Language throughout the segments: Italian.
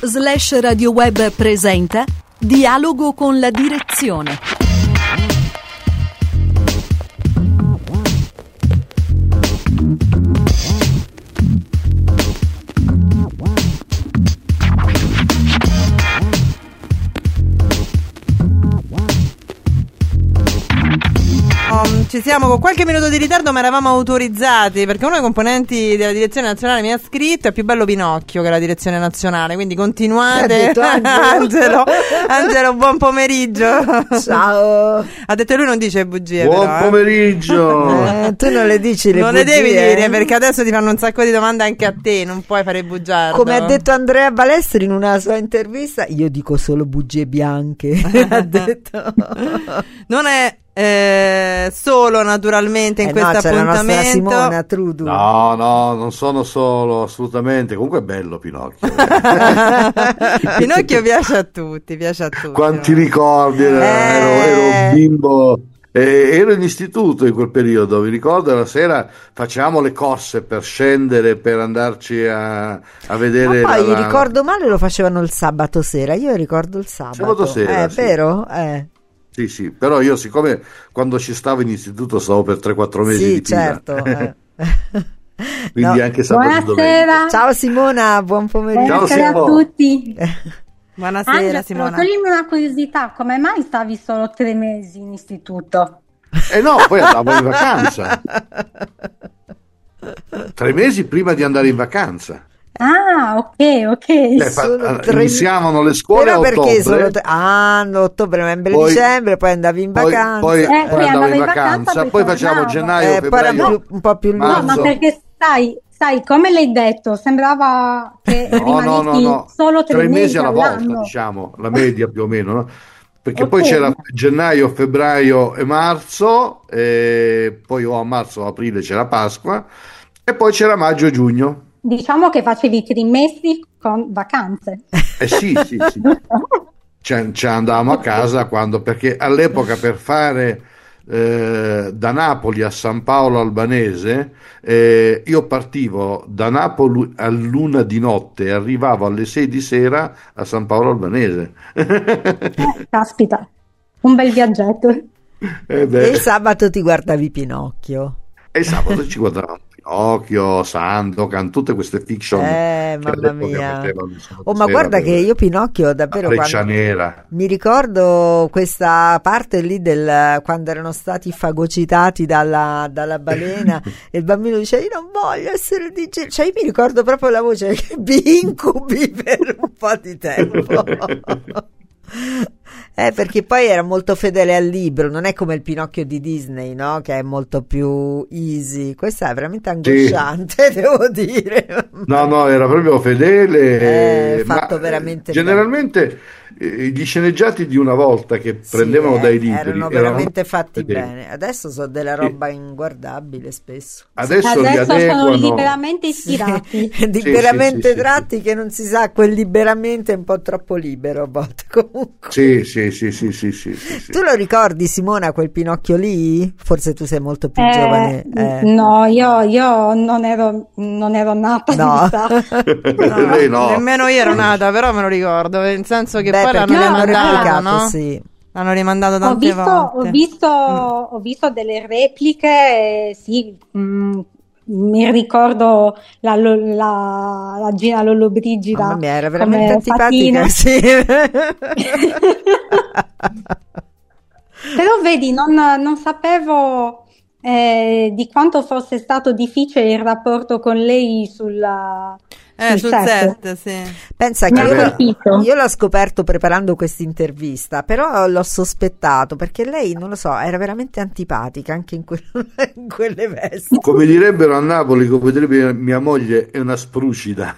Radio Web presenta Dialogo con la direzione. Ci siamo con qualche minuto di ritardo, ma eravamo autorizzati perché uno dei componenti della direzione nazionale mi ha scritto: è più bello Pinocchio che la direzione nazionale, quindi continuate. Angelo, buon pomeriggio. Ciao. Ha detto lui, non dice bugie. Buon però, pomeriggio. Tu non le dici le non bugie, le devi dire, perché adesso ti fanno un sacco di domande anche a te, non puoi fare bugiardo. Come ha detto Andrea Balestri in una sua intervista, io dico solo bugie bianche. Ha detto. Non è solo naturalmente in questo appuntamento Simona Trudu. No, non sono solo, assolutamente. Comunque è bello Pinocchio. Pinocchio piace a tutti. Quanti ricordi, ero un bimbo. Ero in istituto in quel periodo, vi ricordo, la sera facevamo le corse per scendere, per andarci a vedere. Ma poi ricordo male, lo facevano il sabato sera. Io ricordo il sabato sera, è sì. Vero? Sì, però io, siccome quando ci stavo in istituto stavo per 3-4 mesi sì, di fila. Certo. Quindi no. anche sabato e domenica. Ciao Simona, buon pomeriggio. Buonasera a tutti. Buonasera Angelo, Simona. toglimi una curiosità, come mai stavi solo 3 mesi in istituto? No, poi andavo in vacanza. 3 mesi prima di andare in vacanza. Ah, ok. Iniziavano le scuole però a perché ottobre. Ottobre, novembre, dicembre, poi andavi in vacanza. Poi andavo in vacanza, poi facevamo gennaio, febbraio, un po' più lungo. No, ma perché sai, come l'hai detto, sembrava che rimanessi solo 3 mesi alla volta, all'anno. diciamo, la media più o meno, no? Perché poi c'era gennaio, febbraio e marzo, e poi a marzo o aprile c'era Pasqua, e poi c'era maggio e giugno. Diciamo che facevi trimestri con vacanze. Sì. Ci andavamo a casa perché all'epoca per fare da Napoli a San Paolo Albanese, io partivo da Napoli all'1 di notte e arrivavo alle 6 di sera a San Paolo Albanese. Caspita, un bel viaggetto. E il sabato ti guardavi Pinocchio. E il sabato ci guardavamo Pinocchio, Sandokan, tutte queste fiction mamma mia. Ma guarda che io Pinocchio davvero Freccia Nera. Mi ricordo questa parte lì quando erano stati fagocitati dalla balena e il bambino dice: io non voglio essere DJ. Cioè io mi ricordo proprio la voce che vi incubi per un po' di tempo. Perché poi era molto fedele al libro, non è come il Pinocchio di Disney, no? Che è molto più easy. Questa è veramente angosciante, devo dire. No, era proprio fedele. Fatto veramente generalmente gli sceneggiati di una volta che prendevano dai libri erano veramente fatti bene. Adesso sono della roba inguardabile spesso. Adesso li adeguano. Sono liberamente ispirati. Liberamente tratti, che non si sa, quel liberamente è un po' troppo libero a volte comunque. Sì. Tu lo ricordi, Simona, quel Pinocchio lì? Forse tu sei molto più giovane. No, io non ero nata. No. Nemmeno io ero nata, però me lo ricordo, nel senso che poi l'hanno rimandato, no? Sì. L'hanno rimandato tante volte. Ho visto delle repliche, sì. Mi ricordo la Gina Lollobrigida. Mamma mia, era veramente antipatica, sì. Però vedi, non sapevo di quanto fosse stato difficile il rapporto con lei sul set, sì. Pensa che io l'ho scoperto preparando questa intervista, però l'ho sospettato perché lei, non lo so, era veramente antipatica anche in quelle vesti. Come direbbero a Napoli, come direbbe mia moglie, è una sprucida.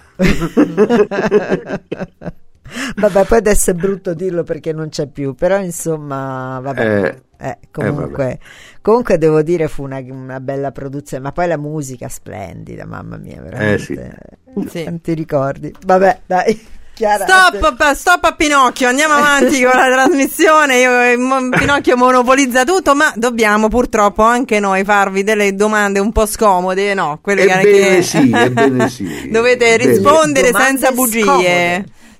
Vabbè, poi adesso è brutto dirlo perché non c'è più, però insomma, vabbè. Comunque devo dire fu una bella produzione, ma poi la musica splendida, mamma mia, veramente. Tanti ricordi. Vabbè, dai. Chiara, stop a Pinocchio, andiamo avanti con la trasmissione. Pinocchio monopolizza tutto, ma dobbiamo purtroppo anche noi farvi delle domande un po' scomode, no? Quelle ebbene sì. Dovete rispondere senza bugie. Scomode.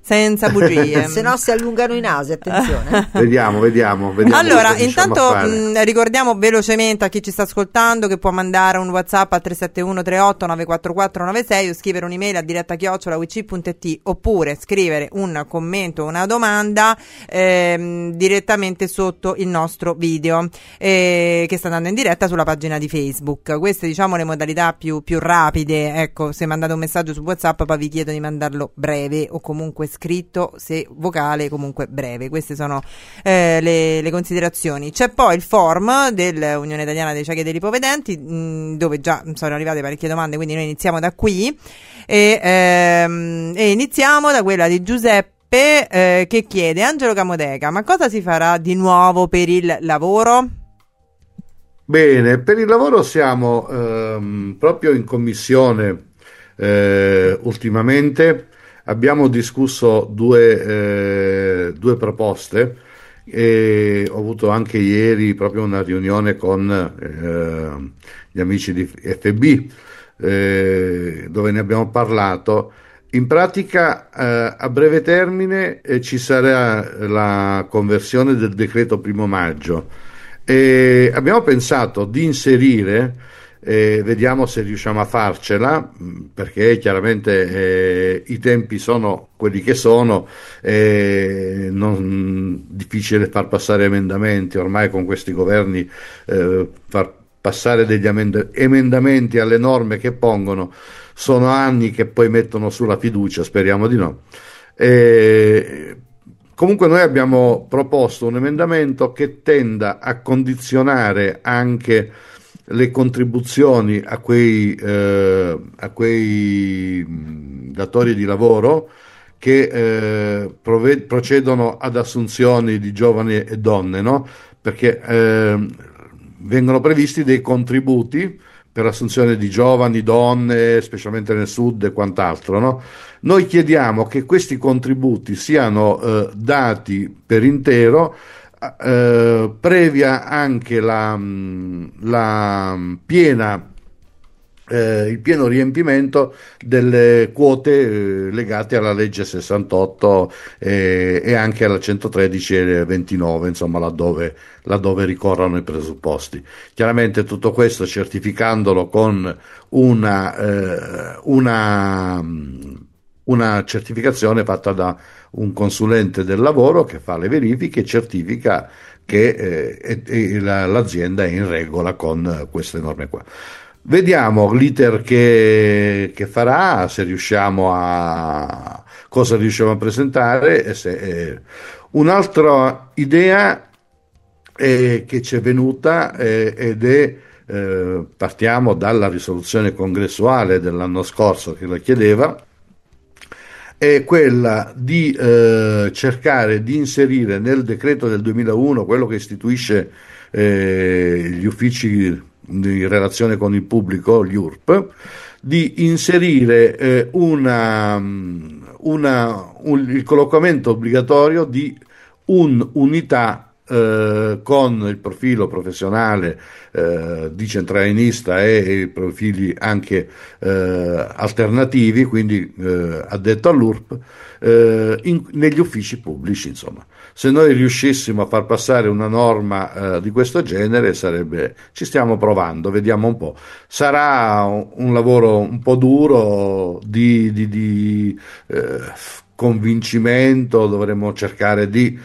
senza bugie. Se no si allungano i nasi, attenzione. Vediamo. Allora, intanto ricordiamo velocemente a chi ci sta ascoltando che può mandare un WhatsApp al 371 38 944 96 o scrivere un'email a diretta@uc.it oppure scrivere un commento, una domanda direttamente sotto il nostro video che sta andando in diretta sulla pagina di Facebook. Queste, diciamo, le modalità più rapide. Ecco, se mandate un messaggio su WhatsApp poi vi chiedo di mandarlo breve o comunque scritto, se vocale comunque breve. Queste sono le considerazioni. C'è poi il forum dell'Unione Italiana dei Ciechi e degli Ipovedenti, dove già sono arrivate parecchie domande, quindi noi iniziamo da qui e iniziamo da quella di Giuseppe che chiede: Angelo Camoteca, ma cosa si farà di nuovo per il lavoro? Bene, per il lavoro siamo proprio in commissione ultimamente. Abbiamo discusso due proposte e ho avuto anche ieri proprio una riunione con gli amici di FB dove ne abbiamo parlato. In pratica a breve termine ci sarà la conversione del decreto 1° maggio e abbiamo pensato di inserire, vediamo se riusciamo a farcela, perché chiaramente i tempi sono quelli che sono, non difficile far passare emendamenti ormai con questi governi, far passare degli emendamenti alle norme che pongono sono anni che poi mettono sulla fiducia, speriamo di no. Comunque noi abbiamo proposto un emendamento che tenda a condizionare anche le contribuzioni a quei datori di lavoro che procedono ad assunzioni di giovani e donne, no? Perché vengono previsti dei contributi per assunzione di giovani, donne, specialmente nel sud e quant'altro, no? Noi chiediamo che questi contributi siano dati per intero, previa anche il pieno riempimento delle quote legate alla legge 68 e anche alla 113 e 29, insomma laddove ricorrano i presupposti. Chiaramente tutto questo certificandolo con una certificazione fatta da un consulente del lavoro che fa le verifiche e certifica che l'azienda è in regola con queste norme qua. Vediamo l'iter che farà, se riusciamo cosa riusciamo a presentare. Un'altra idea che ci è venuta partiamo dalla risoluzione congressuale dell'anno scorso che la chiedeva, è quella di cercare di inserire nel decreto del 2001, quello che istituisce gli uffici in relazione con il pubblico, gli URP, di inserire il collocamento obbligatorio di un'unità con il profilo professionale di centralinista e i profili anche alternativi, quindi addetto all'URP, negli uffici pubblici. Insomma, se noi riuscissimo a far passare una norma di questo genere, ci stiamo provando, vediamo un po'. Sarà un lavoro un po' duro di convincimento, dovremo cercare di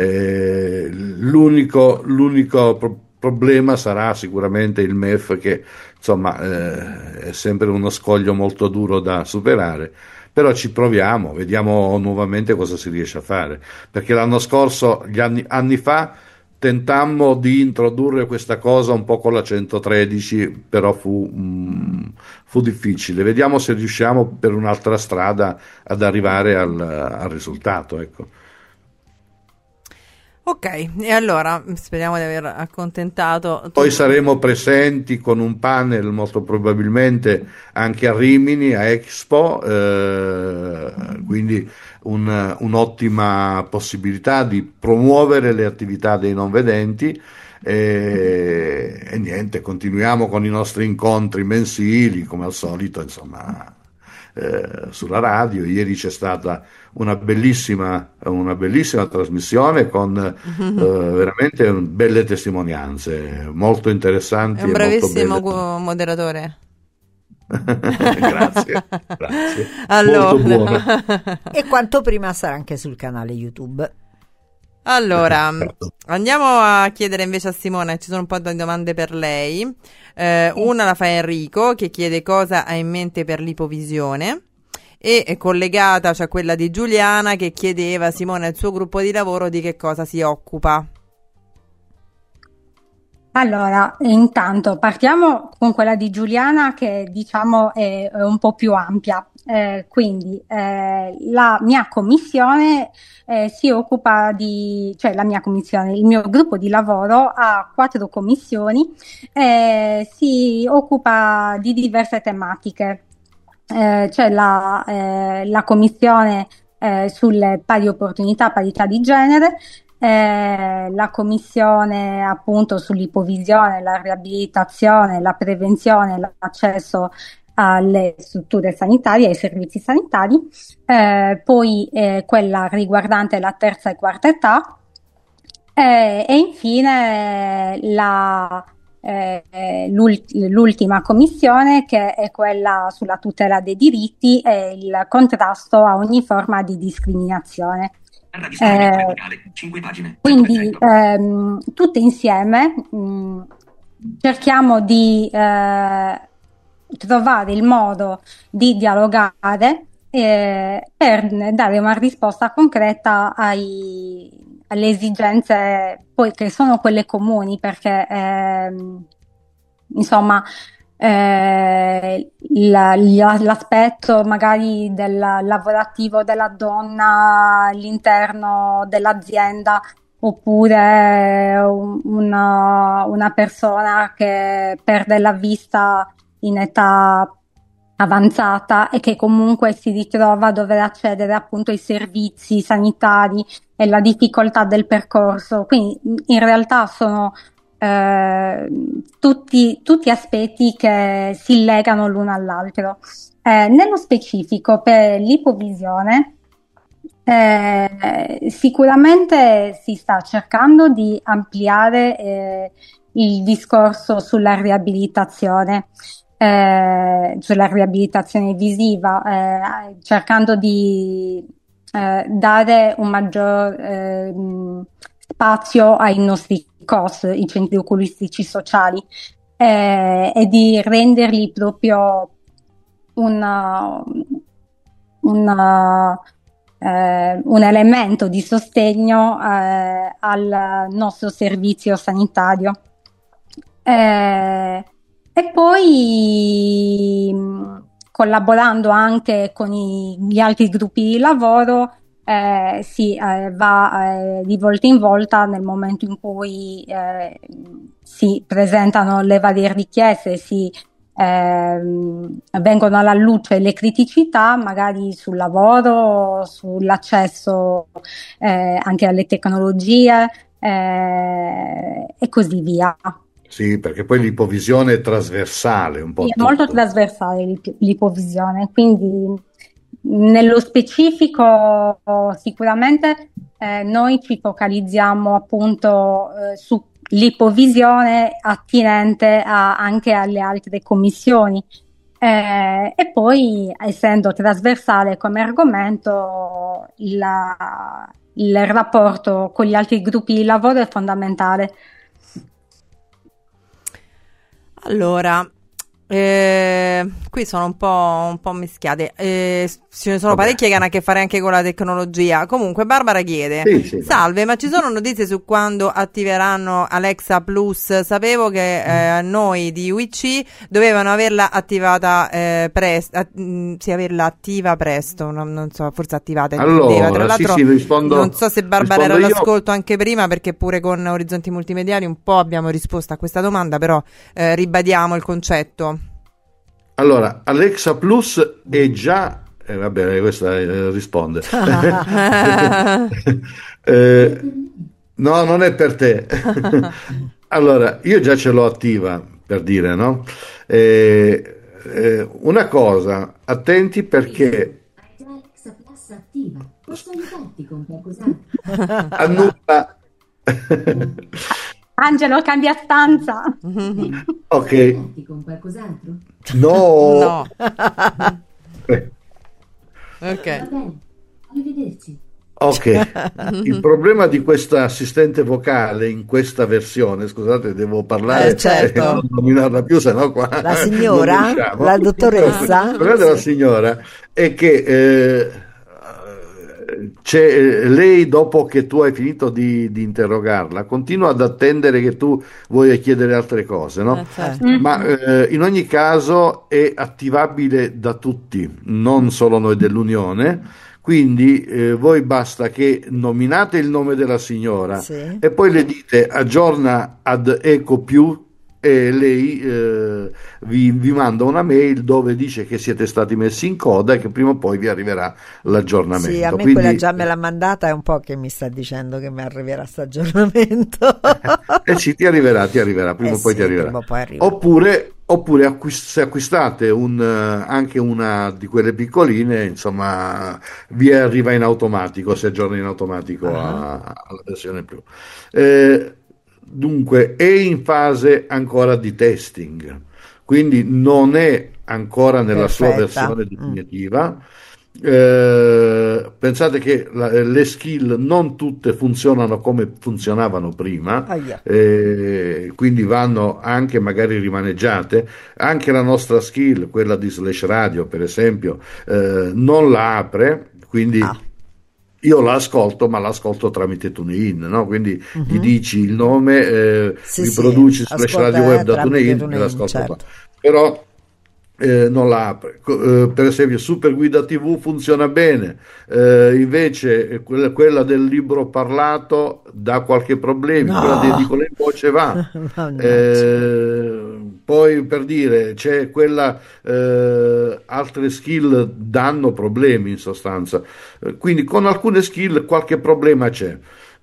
l'unico problema sarà sicuramente il MEF, che insomma è sempre uno scoglio molto duro da superare, però ci proviamo, vediamo nuovamente cosa si riesce a fare, perché l'anno scorso, anni fa, tentammo di introdurre questa cosa un po' con la 113, però fu difficile. Vediamo se riusciamo per un'altra strada ad arrivare al risultato, ecco. Ok, e allora speriamo di aver accontentato. Poi saremo presenti con un panel molto probabilmente anche a Rimini, a Expo, quindi un'ottima possibilità di promuovere le attività dei non vedenti. E niente, continuiamo con i nostri incontri mensili come al solito, insomma. sulla radio. Ieri c'è stata una bellissima trasmissione con veramente belle testimonianze, molto interessanti. È un bravissimo moderatore. Grazie. Allora. Molto buono. E quanto prima sarà anche sul canale YouTube. Allora, andiamo a chiedere invece a Simona, ci sono un po' di domande per lei. Una la fa Enrico, che chiede cosa ha in mente per l'ipovisione, e è collegata, cioè quella di Giuliana, che chiedeva: Simona, il suo gruppo di lavoro di che cosa si occupa? Allora, intanto partiamo con quella di Giuliana, che diciamo è un po' più ampia. Quindi la mia commissione si occupa cioè la mia commissione, il mio gruppo di lavoro ha 4 commissioni, si occupa di diverse tematiche. C'è la commissione sulle pari opportunità, parità di genere, la commissione appunto sull'ipovisione, la riabilitazione, la prevenzione, l'accesso alle strutture sanitarie, ai servizi sanitari, poi quella riguardante la terza e quarta età, e infine l'ultima commissione, che è quella sulla tutela dei diritti e il contrasto a ogni forma di discriminazione. Quindi tutte insieme cerchiamo di trovare il modo di dialogare per dare una risposta concreta alle esigenze poi che sono quelle comuni, perché insomma l'aspetto magari del lavorativo della donna all'interno dell'azienda, oppure una persona che perde la vista in età avanzata e che comunque si ritrova a dover accedere appunto ai servizi sanitari, e la difficoltà del percorso. Quindi in realtà sono tutti aspetti che si legano l'uno all'altro. Nello specifico per l'ipovisione, sicuramente si sta cercando di ampliare il discorso sulla riabilitazione visiva, cercando di dare un maggior spazio ai nostri COS, i centri oculistici sociali, e di renderli proprio un elemento di sostegno al nostro servizio sanitario. E poi, collaborando anche con gli altri gruppi di lavoro, si va di volta in volta, nel momento in cui si presentano le varie richieste, vengono alla luce le criticità, magari sul lavoro, sull'accesso anche alle tecnologie, e così via. Sì, perché poi l'ipovisione è trasversale un po'. Sì, è molto trasversale l'ipovisione, quindi nello specifico sicuramente noi ci focalizziamo appunto sull'ipovisione attinente anche alle altre commissioni, e poi, essendo trasversale come argomento, il rapporto con gli altri gruppi di lavoro è fondamentale. Allora, qui sono un po' mischiate. Ce ne sono parecchie che hanno a che fare anche con la tecnologia. Comunque, Barbara chiede: Sì, salve, ma ci sono notizie su quando attiveranno Alexa Plus? Sapevo che noi di UIC dovevano averla attivata averla attiva presto. Non so, forse attivata. Allora, tra l'altro, rispondo, non so se Barbara era all'ascolto anche prima, perché pure con Orizzonti Multimediali un po' abbiamo risposto a questa domanda, però ribadiamo il concetto. Allora, Alexa Plus è già... vabbè, questa risponde. No, non è per te. Allora, io già ce l'ho attiva, per dire, no? una cosa, attenti perché annulla. Angelo, cambia stanza. Ok. No. Ok. Arrivederci. Ok, il problema di questa assistente vocale in questa versione, scusate, devo parlare certo. e non nominarla più, sennò qua La signora, la dottoressa. Il problema della signora è che lei, dopo che tu hai finito di interrogarla, continua ad attendere che tu voglia chiedere altre cose, no? Certo. Ma in ogni caso è attivabile da tutti, non solo noi dell'Unione. Quindi voi basta che nominate il nome della signora, Sì. e poi le dite aggiorna ad Eco più, e lei vi manda una mail dove dice che siete stati messi in coda e che prima o poi vi arriverà l'aggiornamento. Sì, a me Quindi, quella già me l'ha mandata, è un po' che mi sta dicendo che mi arriverà questo aggiornamento. sì, ti arriverà, prima o poi sì, ti arriverà. prima o poi arriva. Oppure se acquistate anche una di quelle piccoline, insomma, vi arriva in automatico, si aggiorna in automatico alla versione più. Dunque, è in fase ancora di testing, quindi non è ancora nella sua Perfetta. versione definitiva. Pensate che le skill non tutte funzionano come funzionavano prima, quindi vanno anche magari rimaneggiate. Anche la nostra skill, quella di Slash Radio per esempio, non la apre, quindi io la ascolto, ma l'ascolto tramite TuneIn, no? Quindi gli dici il nome, riproduci Slash Radio Web da TuneIn e l'ascolto certo. qua. Però non la apre. Per esempio Super Guida TV funziona bene, invece quella del libro parlato dà qualche problema, quella di Edicola in voce va. Poi, per dire, c'è quella, altre skill danno problemi in sostanza, quindi con alcune skill qualche problema c'è.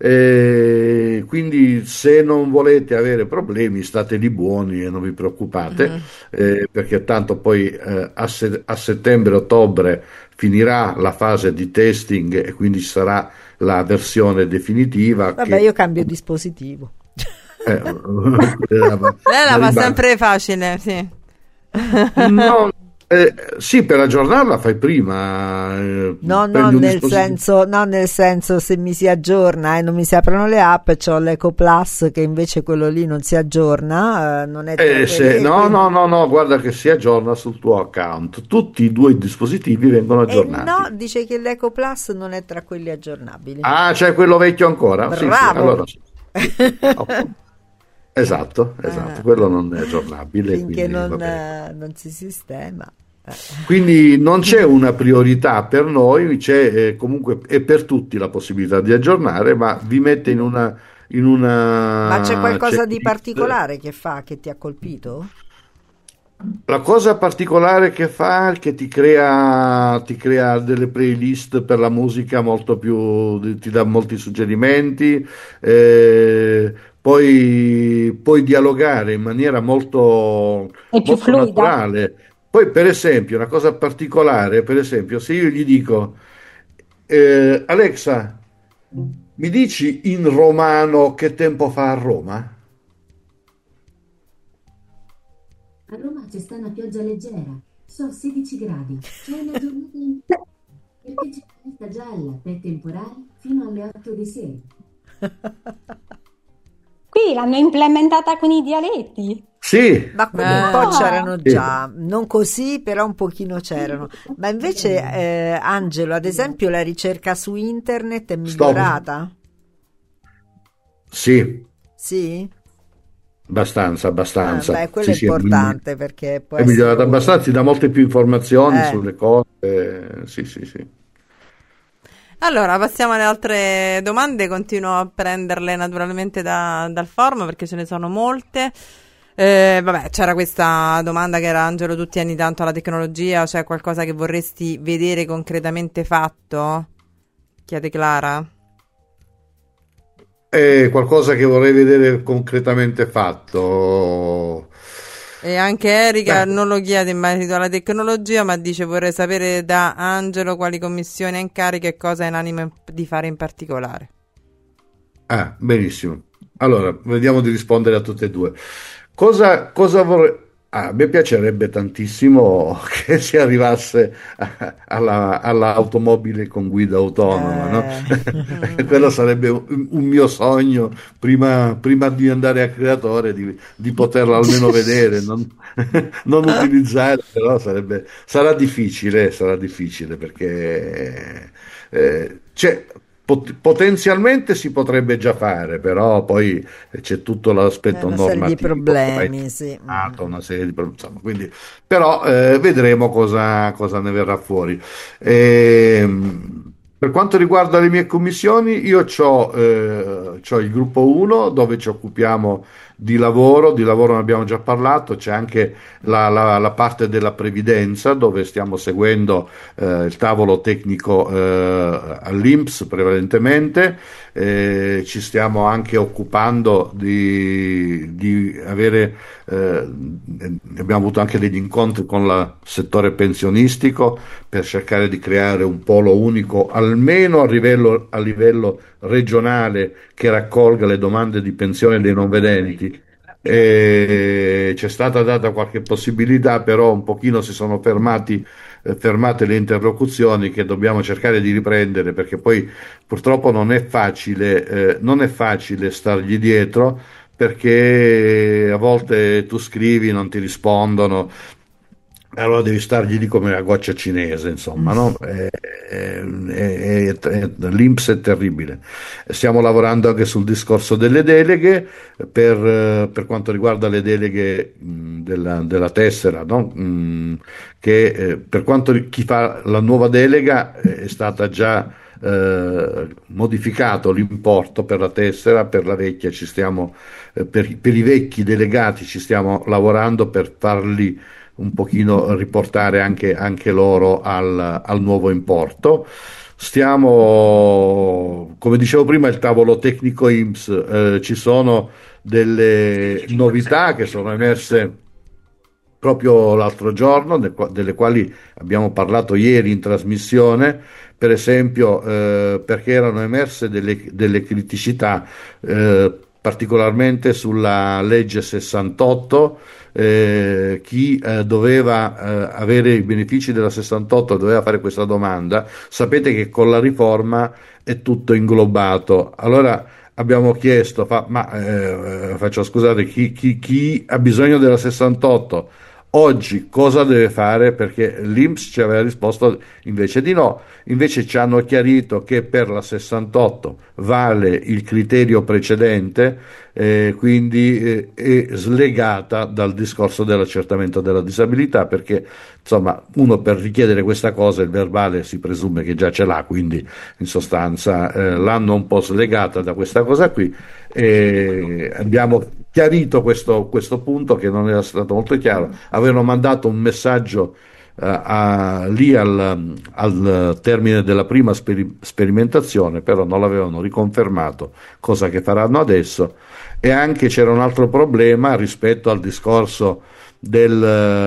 Quindi se non volete avere problemi, state lì buoni e non vi preoccupate, perché tanto poi a settembre-ottobre finirà la fase di testing e quindi ci sarà la versione definitiva. Vabbè, io cambio dispositivo. Lei la fa sempre facile, sì. No, sì, per aggiornarla fai prima. No, nel senso, se mi si aggiorna e non mi si aprono le app, c'ho l'Eco Plus che invece quello lì non si aggiorna, non è no, guarda che si aggiorna sul tuo account. Tutti i due dispositivi vengono aggiornati. No, dice che l'Eco Plus non è tra quelli aggiornabili. Ah, c'è quello vecchio ancora? Bravo. Sì, allora sì. Esatto, quello non è aggiornabile. Finché non si sistema. Quindi non c'è una priorità per noi, c'è comunque è per tutti la possibilità di aggiornare, ma vi mette in una Ma c'è qualcosa di particolare che ti ha colpito? La cosa particolare che fa è che ti crea delle playlist per la musica molto più, ti dà molti suggerimenti, poi puoi dialogare in maniera molto naturale. Poi, per esempio, una cosa particolare, per esempio, se io gli dico Alexa, mi dici in romano che tempo fa a Roma? A Roma c'è sta una pioggia leggera, so 16 gradi, c'è una giornata in perché c'è carta gialla per temporali fino alle 8 di sera. Qui l'hanno implementata con i dialetti. Sì, ma quelli un po' c'erano già, non così, però un pochino c'erano. Ma invece, Angelo, ad esempio, la ricerca su internet è migliorata? Sì. Sì? Abbastanza. Quello è importante perché è migliorata abbastanza, ti dà molte più informazioni sulle cose. Sì. Allora, passiamo alle altre domande, continuo a prenderle naturalmente dal forum perché ce ne sono molte. Vabbè, c'era questa domanda che era: Angelo, tu tieni tanto alla tecnologia, c'è qualcosa che vorresti vedere concretamente fatto? Chiede Clara. Qualcosa che vorrei vedere concretamente fatto. E anche Erika non lo chiede in merito alla tecnologia, ma dice: vorrei sapere da Angelo quali commissioni ha in carica e cosa è in animo di fare in particolare. Benissimo. Allora, vediamo di rispondere a tutte e due. Cosa vorrei... a me piacerebbe tantissimo che si arrivasse all'automobile con guida autonoma, no? Quello sarebbe un mio sogno prima di andare a creatore, di poterlo almeno vedere, non utilizzare, però sarà difficile perché potenzialmente si potrebbe già fare, però poi c'è tutto l'aspetto normativo, una serie di problemi, sì. Una serie di problemi, insomma, quindi, però vedremo cosa ne verrà fuori. Per quanto riguarda le mie commissioni, io c'ho il gruppo 1 dove ci occupiamo di lavoro ne abbiamo già parlato, c'è anche la parte della previdenza dove stiamo seguendo il tavolo tecnico all'INPS prevalentemente, ci stiamo anche occupando di avere, abbiamo avuto anche degli incontri con il settore pensionistico per cercare di creare un polo unico almeno a livello regionale che raccolga le domande di pensione dei non vedenti. C'è stata data qualche possibilità, però un pochino si sono fermate le interlocuzioni che dobbiamo cercare di riprendere, perché poi purtroppo non è facile stargli dietro, perché a volte tu scrivi, non ti rispondono, allora devi stargli lì come una goccia cinese, insomma, no? L'INPS è terribile. Stiamo lavorando anche sul discorso delle deleghe per quanto riguarda le deleghe della tessera, no? Che per quanto chi fa la nuova delega è stata già modificato l'importo per la tessera, per la vecchia ci stiamo per i vecchi delegati ci stiamo lavorando per farli un pochino riportare anche loro al nuovo importo. Stiamo, come dicevo prima, il tavolo tecnico INPS, ci sono delle novità che sono emerse proprio l'altro giorno, delle quali abbiamo parlato ieri in trasmissione, per esempio perché erano emerse delle criticità, particolarmente sulla legge 68. Chi doveva avere i benefici della 68 doveva fare questa domanda. Sapete che con la riforma è tutto inglobato. Allora abbiamo chiesto, scusate, chi ha bisogno della 68 oggi cosa deve fare? Perché l'INPS ci aveva risposto invece di no. Invece ci hanno chiarito che per la 68 vale il criterio precedente, quindi è slegata dal discorso dell'accertamento della disabilità, perché insomma uno per richiedere questa cosa il verbale si presume che già ce l'ha, quindi in sostanza l'hanno un po' slegata da questa cosa qui. Abbiamo chiarito questo punto che non era stato molto chiaro. Avevano mandato un messaggio lì al termine della prima sperimentazione, però non l'avevano riconfermato, cosa che faranno adesso. E anche c'era un altro problema rispetto al discorso degli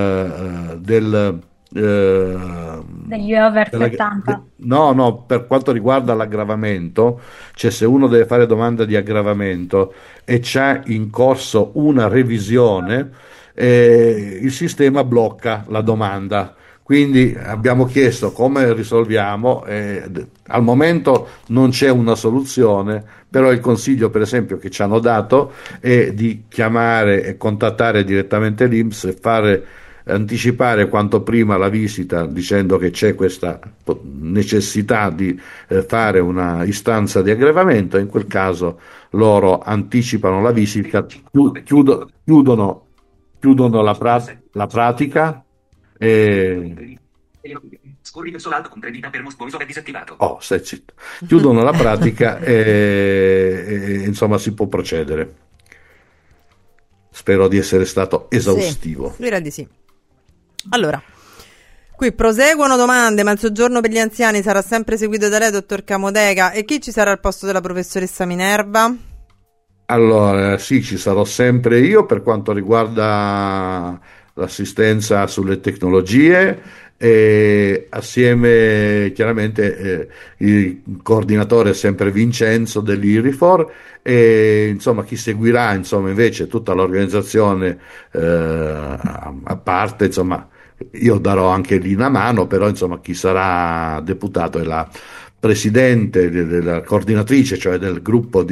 over 70. No, per quanto riguarda l'aggravamento, cioè se uno deve fare domanda di aggravamento e c'è in corso una revisione, il sistema blocca la domanda. Quindi abbiamo chiesto come risolviamo, al momento non c'è una soluzione, però il consiglio per esempio che ci hanno dato è di chiamare e contattare direttamente l'INPS e anticipare quanto prima la visita, dicendo che c'è questa necessità di fare una istanza di aggravamento. In quel caso loro anticipano la visita, chiudono la pratica e scorri verso l'alto con 3 dita per voiceover disattivato. Stai zitto. Chiudono la pratica e insomma si può procedere. Spero di essere stato esaustivo. Sì, direi di sì. Allora, qui proseguono domande, ma il soggiorno per gli anziani sarà sempre seguito da lei, dottor Camodega, e chi ci sarà al posto della professoressa Minerva? Allora, sì, ci sarò sempre io per quanto riguarda l'assistenza sulle tecnologie e assieme chiaramente il coordinatore è sempre Vincenzo dell'Irifor e insomma chi seguirà insomma invece tutta l'organizzazione a parte insomma io darò anche lì una mano, però insomma chi sarà deputato è la presidente della coordinatrice, cioè del gruppo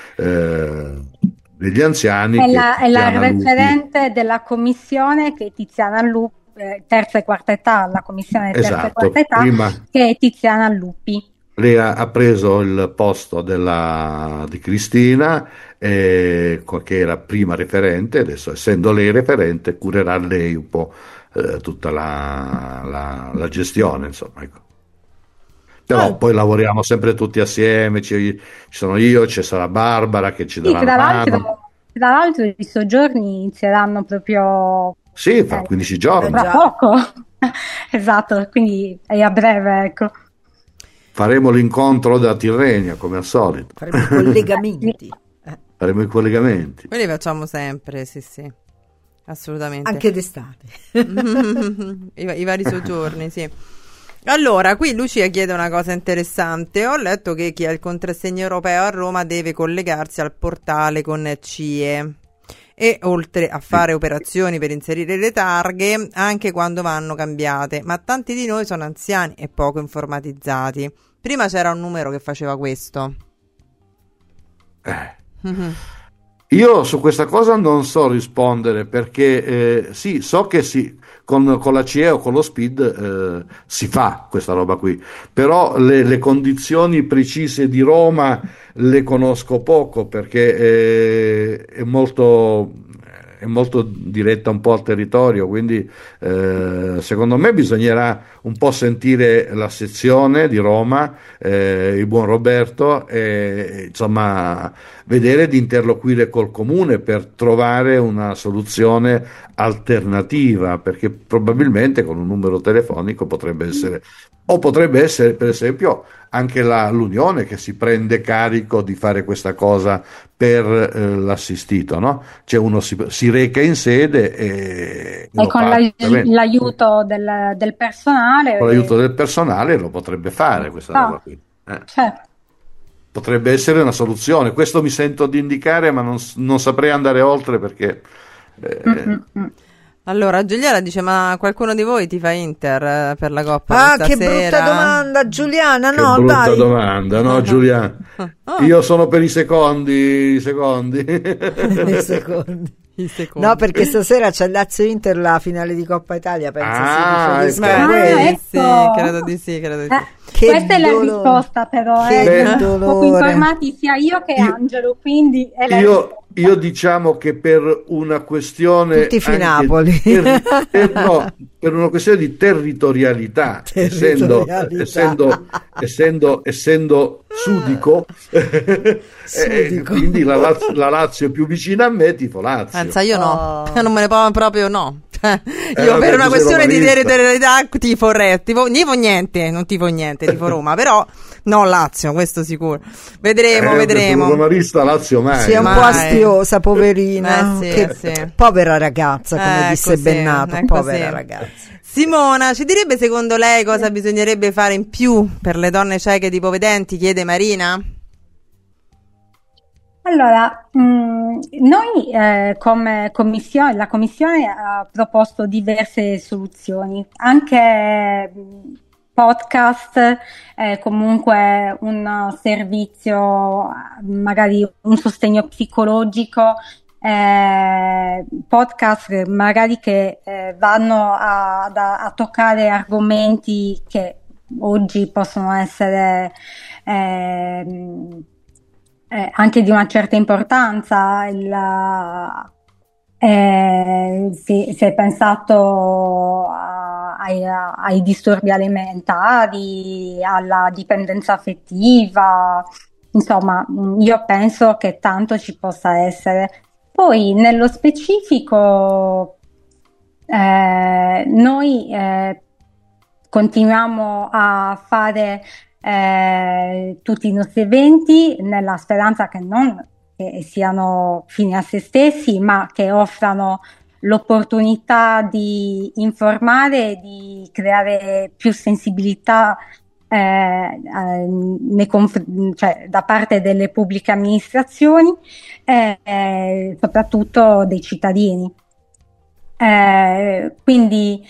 degli anziani. È la referente della commissione che è Tiziana Lupi, terza e quarta età, la commissione terza e quarta età, che è Tiziana Lupi. Lei ha preso il posto di Cristina, che era prima referente, adesso essendo lei referente curerà lei un po' tutta la gestione, insomma, ecco. Però poi lavoriamo sempre tutti assieme, ci sono io, ci sarà Barbara che ci darà una mano. Tra l'altro i soggiorni inizieranno proprio... Sì, fra 15 giorni. Tra poco. Esatto, quindi è a breve, ecco. Faremo l'incontro da Tirrenia, come al solito. Faremo i collegamenti. Faremo i collegamenti. Quelli facciamo sempre, sì. Assolutamente. Anche d'estate. I vari soggiorni, sì. Allora, qui Lucia chiede una cosa interessante. Ho letto che chi ha il contrassegno europeo a Roma deve collegarsi al portale con CIE e oltre a fare operazioni per inserire le targhe anche quando vanno cambiate, ma tanti di noi sono anziani e poco informatizzati. Prima c'era un numero che faceva questo. Io su questa cosa non so rispondere perché sì, so che con la CIE o con lo SPID si fa questa roba qui, però le condizioni precise di Roma le conosco poco perché è molto diretta un po' al territorio, quindi secondo me bisognerà un po' sentire la sezione di Roma, il buon Roberto, e insomma vedere di interloquire col comune per trovare una soluzione alternativa, perché probabilmente con un numero telefonico potrebbe essere per esempio anche l'Unione che si prende carico di fare questa cosa per l'assistito, no? Cioè uno si reca in sede e con l'aiuto del personale. Con l'aiuto del personale lo potrebbe fare questa roba qui. Certo. Potrebbe essere una soluzione. Questo mi sento di indicare, ma non saprei andare oltre perché... Allora, Giuliana dice: ma qualcuno di voi tifa Inter per la Coppa che brutta domanda, Giuliana. No, brutta dai. domanda, no, Giuliana. Io sono per i secondi. I secondi. No, perché stasera c'è Lazio-Inter, la finale di Coppa Italia, penso sì, credo di sì. Questa è la risposta, però poco informati sia io che Angelo, quindi è la risposta. Io diciamo che per una questione tutti Napoli per una questione di territorialità. Essendo sudico, quindi la Lazio è più vicina a me, tifo Lazio. Pensa, io no, non me ne proprio no. Io per una questione di territorialità tifo niente, non tifo niente, tifo Roma, però no Lazio, questo sicuro. Vedremo. Romanista Lazio mai. Sì, è un po' astiosa, poverina. Sì. Povera ragazza, come disse Bennato, povera sì. ragazza. Simona, ci direbbe secondo lei cosa bisognerebbe fare in più per le donne cieche di ipovedenti? Chiede Marina. Allora, noi come commissione, la commissione ha proposto diverse soluzioni, anche podcast, comunque un servizio, magari un sostegno psicologico, podcast magari che vanno a toccare argomenti che oggi possono essere anche di una certa importanza. Si è pensato ai disturbi alimentari, alla dipendenza affettiva, insomma, io penso che tanto ci possa essere. Poi nello specifico noi continuiamo a fare tutti i nostri eventi nella speranza che siano fini a se stessi, ma che offrano l'opportunità di informare e di creare più sensibilità cioè, da parte delle pubbliche amministrazioni, soprattutto dei cittadini. Quindi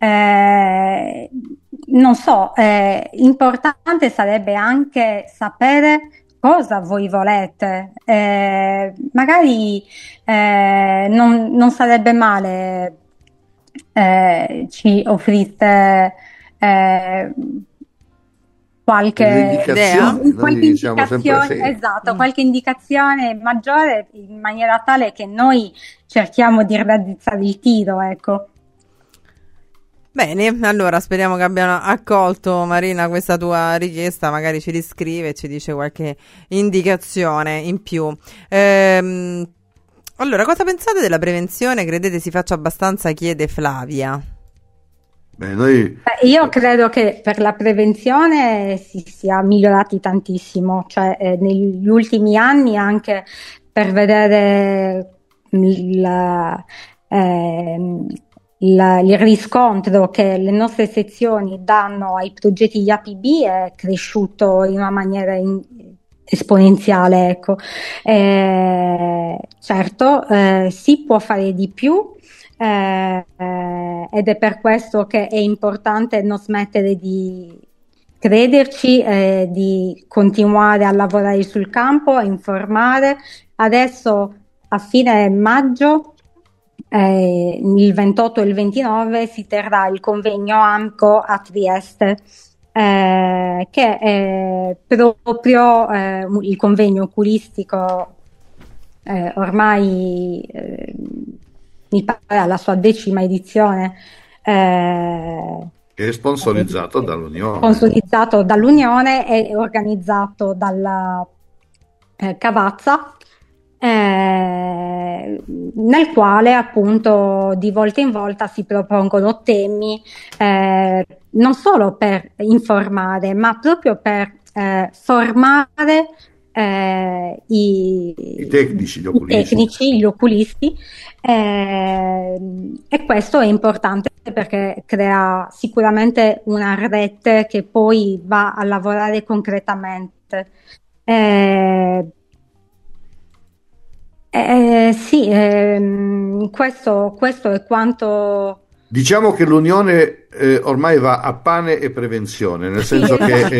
non so, importante sarebbe anche sapere cosa voi volete. Magari non sarebbe male ci offrite qualche indicazione, esatto, qualche indicazione maggiore, in maniera tale che noi cerchiamo di raddrizzare il tiro, ecco. Bene, allora speriamo che abbiano accolto, Marina, questa tua richiesta, magari ci riscrive e ci dice qualche indicazione in più. Allora, cosa pensate della prevenzione? Credete si faccia abbastanza? Chiede Flavia. Io credo che per la prevenzione si sia migliorati tantissimo, cioè negli ultimi anni, anche per vedere il riscontro che le nostre sezioni danno ai progetti di APB è cresciuto in una maniera esponenziale, ecco. Certo, si può fare di più. Ed è per questo che è importante non smettere di crederci, di continuare a lavorare sul campo, a informare. Adesso a fine maggio, il 28 e il 29, si terrà il convegno AMCO a Trieste, che è proprio il convegno oculistico ormai mi pare alla sua 10ª edizione, che è sponsorizzato dall'Unione. Sponsorizzato dall'Unione e organizzato dalla Cavazza, nel quale appunto di volta in volta si propongono temi non solo per informare, ma proprio per formare i tecnici, gli oculisti, e questo è importante perché crea sicuramente una rete che poi va a lavorare concretamente. Sì, questo è quanto. Diciamo che l'Unione ormai va a pane e prevenzione, nel senso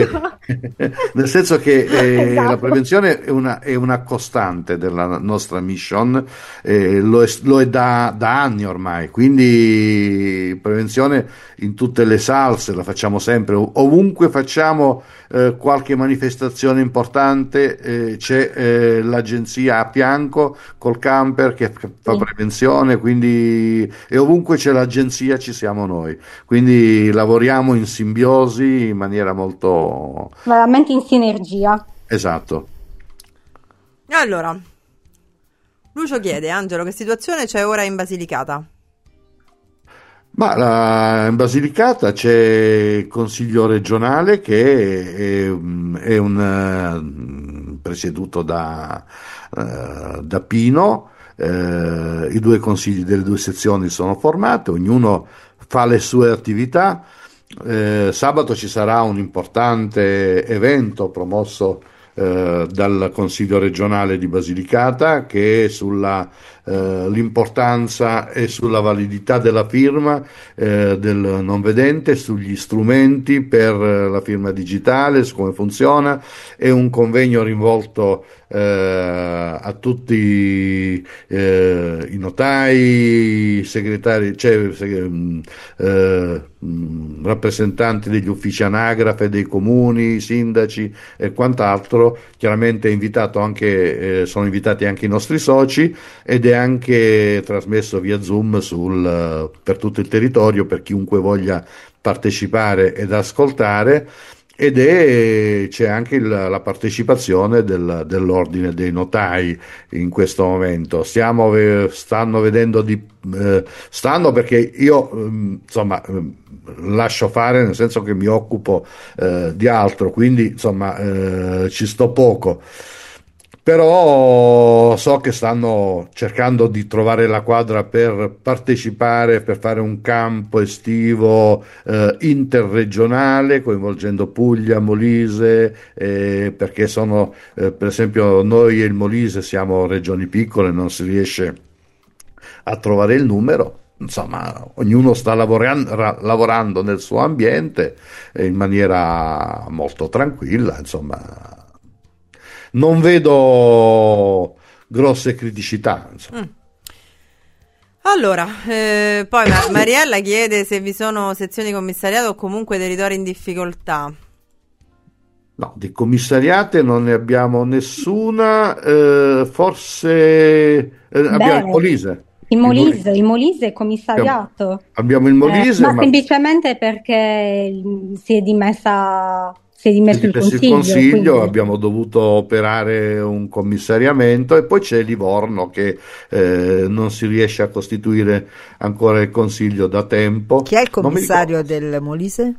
che Esatto. la prevenzione è una costante della nostra mission, lo è da anni ormai, quindi prevenzione in tutte le salse, la facciamo sempre, ovunque facciamo qualche manifestazione importante, c'è l'agenzia a fianco col camper che fa prevenzione, quindi, e ovunque c'è l'agenzia ci siamo noi, quindi lavoriamo in simbiosi in maniera molto veramente in sinergia. Esatto. Allora, Lucio chiede: Angelo, che situazione c'è ora in Basilicata? Ma in Basilicata c'è il Consiglio regionale che è presieduto da Pino. I due consigli delle due sezioni sono formate, ognuno fa le sue attività. Sabato ci sarà un importante evento promosso dal Consiglio regionale di Basilicata, che è sulla l'importanza e sulla validità della firma del non vedente, sugli strumenti per la firma digitale, su come funziona. È un convegno rivolto a tutti i notai, i segretari, rappresentanti degli uffici anagrafe, dei comuni, i sindaci e quant'altro. Chiaramente sono invitati anche i nostri soci, ed è anche trasmesso via Zoom per tutto il territorio per chiunque voglia partecipare ed ascoltare. C'è anche la partecipazione dell'ordine dei notai in questo momento. Stanno vedendo perché io insomma lascio fare, nel senso che mi occupo di altro, quindi insomma ci sto poco. Però so che stanno cercando di trovare la quadra per partecipare, per fare un campo estivo interregionale, coinvolgendo Puglia, Molise, perché sono, per esempio, noi e il Molise siamo regioni piccole, non si riesce a trovare il numero. Insomma, ognuno sta lavorando nel suo ambiente in maniera molto tranquilla, insomma, non vedo grosse criticità, insomma. Allora, poi Mariella chiede se vi sono sezioni commissariate o comunque territori in difficoltà. No, di commissariate non ne abbiamo nessuna, forse abbiamo il Molise. Il Molise è commissariato. Abbiamo il Molise, ma semplicemente perché si è dimesso il Consiglio, quindi abbiamo dovuto operare un commissariamento, e poi c'è Livorno che non si riesce a costituire ancora il Consiglio da tempo. Chi è il commissario del Molise?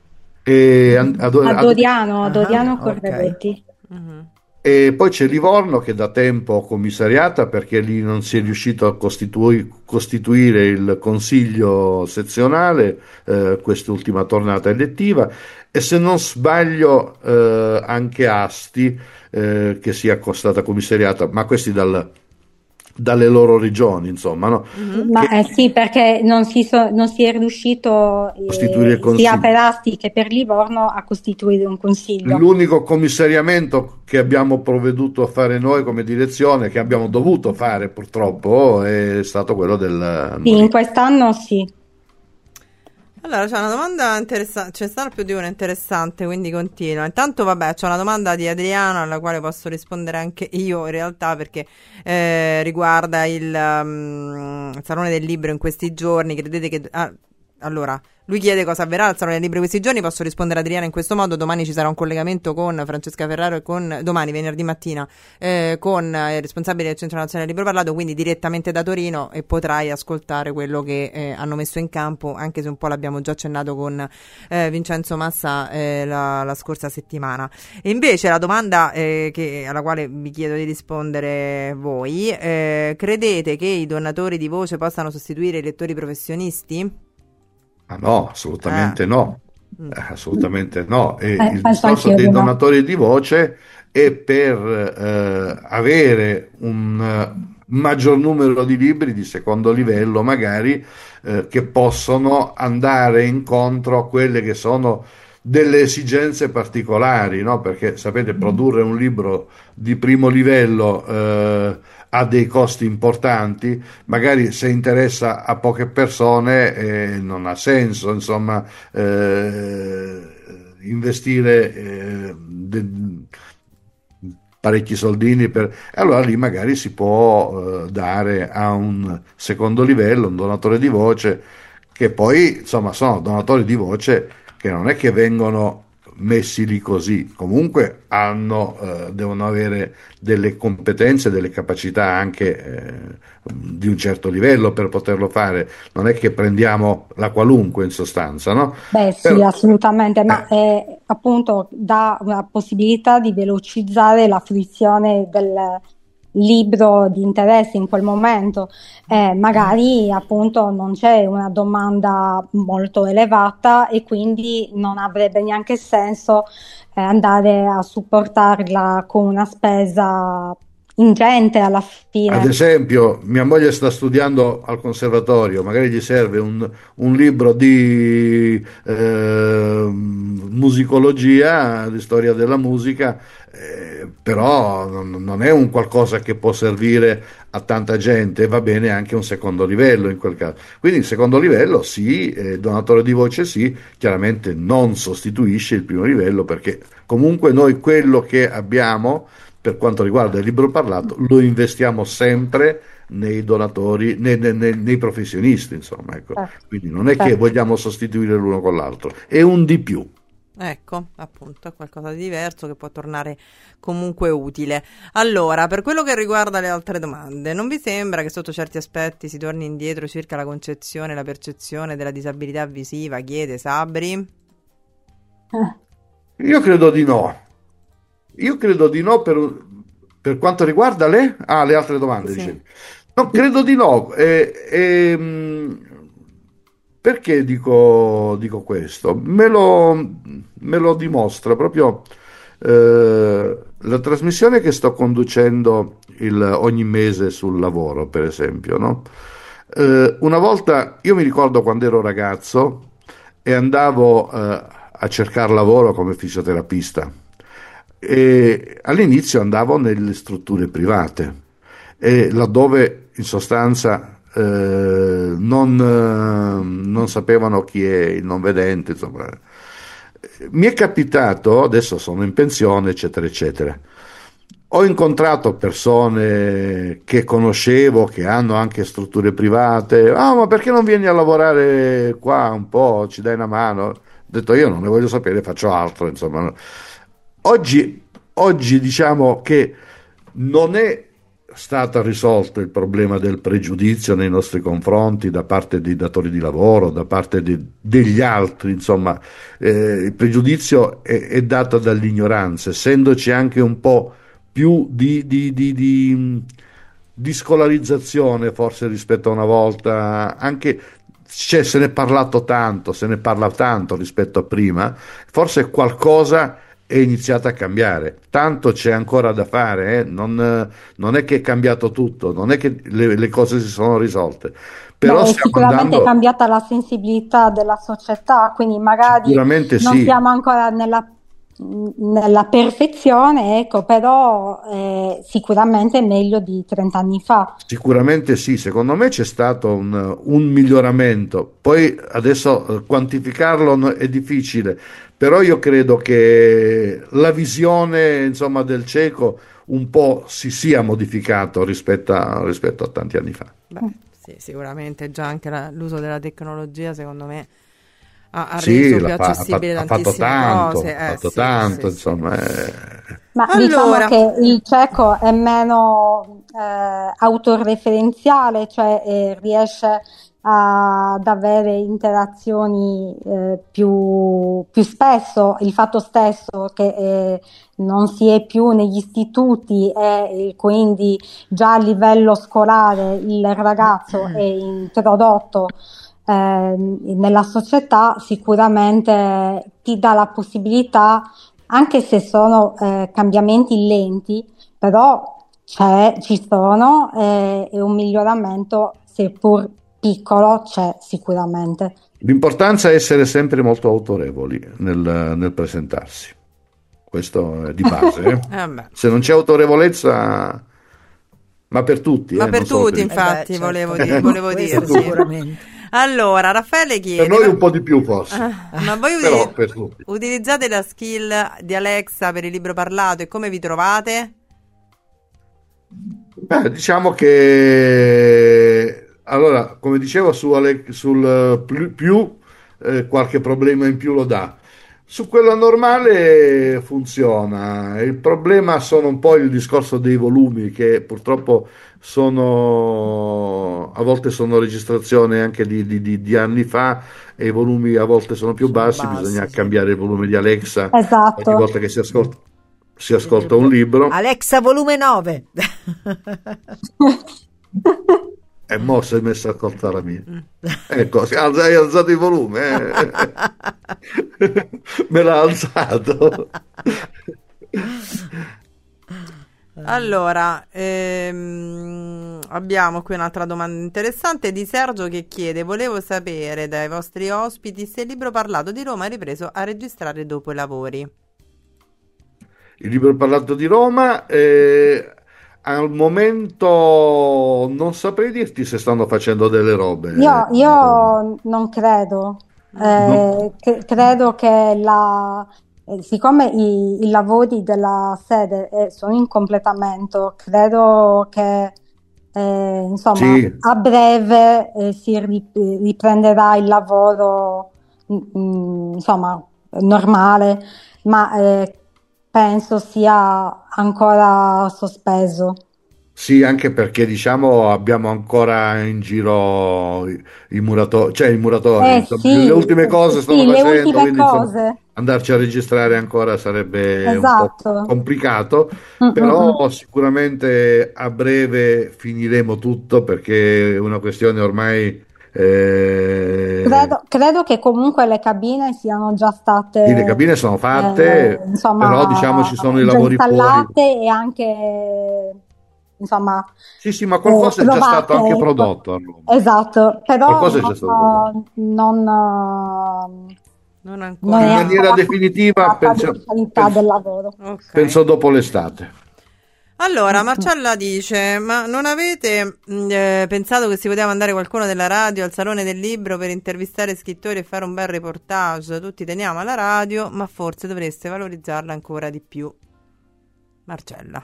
a Doriano Corradetti. Okay. E poi c'è Livorno che da tempo commissariata, perché lì non si è riuscito a costituire il consiglio sezionale quest'ultima tornata elettiva, e se non sbaglio anche Asti che sia stata commissariata, ma questi dalle loro regioni, insomma, no? Ma sì, perché non si è riuscito sia per Asti che per Livorno a costituire un consiglio. L'unico commissariamento che abbiamo provveduto a fare noi come direzione, che abbiamo dovuto fare purtroppo, è stato quello del Sì, in quest'anno sì. Allora, c'è una domanda interessante, ce ne stanno più di una interessante, quindi continua. Intanto, vabbè, c'è una domanda di Adriano alla quale posso rispondere anche io, in realtà, perché riguarda il Salone del Libro in questi giorni. Credete che... allora, lui chiede cosa avverrà al Salone del Libro questi giorni. Posso rispondere a Adriana in questo modo: domani ci sarà un collegamento con Francesca Ferraro e domani, venerdì mattina, con il responsabile del Centro Nazionale del Libro Parlato, quindi direttamente da Torino, e potrai ascoltare quello che hanno messo in campo, anche se un po' l'abbiamo già accennato con Vincenzo Massa la scorsa settimana. E invece la domanda alla quale vi chiedo di rispondere voi: credete che i donatori di voce possano sostituire i lettori professionisti? Ah, no, assolutamente no. Assolutamente no. E il discorso dei donatori di voce è per avere un maggior numero di libri di secondo livello, magari, che possono andare incontro a quelle che sono delle esigenze particolari, no? Perché sapete, produrre un libro di primo livello ha dei costi importanti, magari se interessa a poche persone non ha senso, insomma, investire parecchi soldini allora lì magari si può dare a un secondo livello, un donatore di voce, che poi insomma sono donatori di voce che non è che vengono messi lì così, comunque devono avere delle competenze, delle capacità anche di un certo livello per poterlo fare. Non è che prendiamo la qualunque, in sostanza, no? Beh sì, però, assolutamente, ma appunto dà una possibilità di velocizzare la fruizione del libro di interesse in quel momento. Magari appunto non c'è una domanda molto elevata e quindi non avrebbe neanche senso andare a supportarla con una spesa ingente alla fine. Ad esempio, mia moglie sta studiando al conservatorio, magari gli serve un libro di musicologia, di storia della musica, però non è un qualcosa che può servire a tanta gente, va bene anche un secondo livello in quel caso. Quindi il secondo livello sì, donatore di voce sì, chiaramente non sostituisce il primo livello, perché comunque noi quello che abbiamo per quanto riguarda il libro parlato lo investiamo sempre nei donatori, nei professionisti, insomma, ecco. Quindi non è che vogliamo sostituire l'uno con l'altro, è un di più. Ecco, appunto, è qualcosa di diverso che può tornare comunque utile. Allora, per quello che riguarda le altre domande, non vi sembra che sotto certi aspetti si torni indietro circa la concezione e la percezione della disabilità visiva? Chiede Sabri. Io credo di no. Io credo di no Per quanto riguarda le altre domande, Sì. dicevi. No, credo di no. Perché dico questo? Me lo dimostra proprio la trasmissione che sto conducendo ogni mese sul lavoro, per esempio, no? Una volta, io mi ricordo quando ero ragazzo e andavo a cercare lavoro come fisioterapista e all'inizio andavo nelle strutture private laddove in sostanza non sapevano chi è il non vedente, insomma. Mi è capitato, adesso sono in pensione, eccetera, eccetera. Ho incontrato persone che conoscevo, che hanno anche strutture private. Ah, ma perché non vieni a lavorare qua un po', ci dai una mano? Ho detto, io non ne voglio sapere, faccio altro, insomma. Oggi diciamo che non è stato risolto il problema del pregiudizio nei nostri confronti da parte dei datori di lavoro, da parte degli altri, insomma, il pregiudizio è dato dall'ignoranza, essendoci anche un po' più di scolarizzazione forse rispetto a una volta, anche se ne è parlato tanto, se ne parla tanto rispetto a prima, forse qualcosa è iniziata a cambiare. Tanto c'è ancora da fare, non è che è cambiato tutto, non è che le cose si sono risolte. Però sicuramente è cambiata la sensibilità della società, quindi magari non siamo ancora nella perfezione, ecco, però sicuramente è meglio di 30 anni fa. Sicuramente sì, secondo me c'è stato un miglioramento, poi adesso quantificarlo è difficile, però io credo che la visione, insomma, del cieco un po' si sia modificato rispetto a tanti anni fa. Beh, sì, sicuramente già anche l'uso della tecnologia, secondo me, ha reso più accessibile tantissime cose. Ha fatto tanto, insomma. Ma diciamo che il cieco è meno autoreferenziale, cioè riesce ad avere interazioni più spesso. Il fatto stesso che non si è più negli istituti e quindi già a livello scolare il ragazzo è introdotto nella società, sicuramente ti dà la possibilità, anche se sono cambiamenti lenti, però ci sono e un miglioramento, seppur piccolo, c'è sicuramente. L'importanza è essere sempre molto autorevoli nel presentarsi, questo è di base. Se non c'è autorevolezza, ma per tutti, ma per tutti, infatti, certo. volevo dirci sicuramente. Allora, Raffaele chiede: per noi un po' di più forse, ma voi utilizzate la skill di Alexa per il libro parlato e come vi trovate? Beh, diciamo che allora, come dicevo, sul più qualche problema in più lo dà. Su quello normale funziona. Il problema sono un po' il discorso dei volumi, che purtroppo a volte sono registrazioni anche di anni fa e i volumi a volte sono più bassi, bisogna cambiare il volume di Alexa ogni volta che si ascolta un libro. Alexa volume 9. E mo si è messo a ascoltare la mia. Ecco, hai alzato il volume. Me l'ha alzato. Allora, abbiamo qui un'altra domanda interessante di Sergio che chiede: volevo sapere dai vostri ospiti se il libro parlato di Roma è ripreso a registrare dopo i lavori. Il libro parlato di Roma al momento non saprei dirti se stanno facendo delle robe. Io non credo. Credo che siccome i lavori della sede sono in completamento, credo che a breve si riprenderà il lavoro normale, ma penso sia ancora sospeso. Sì, anche perché diciamo abbiamo ancora in giro i muratori, le ultime cose stanno facendo. Le ultime cose. andarci a registrare ancora sarebbe un Esatto. po' complicato, però sicuramente a breve finiremo tutto, perché è una questione ormai Credo che comunque le cabine siano già sì, le state, cabine sono fatte, però diciamo ci sono i già lavori fuori. installate e anche, insomma, Sì, ma qualcosa è già stato provate, anche ecco. prodotto a Roma. Esatto, però Qualcosa è già stato prodotto. Non non ancora. è In maniera ancora definitiva, la ufficialità del lavoro. Ok. penso dopo l'estate. Allora, Marcella dice: ma non avete pensato che si poteva mandare qualcuno della radio al Salone del Libro per intervistare scrittori e fare un bel reportage? Tutti teniamo alla radio, ma forse dovreste valorizzarla ancora di più. Marcella.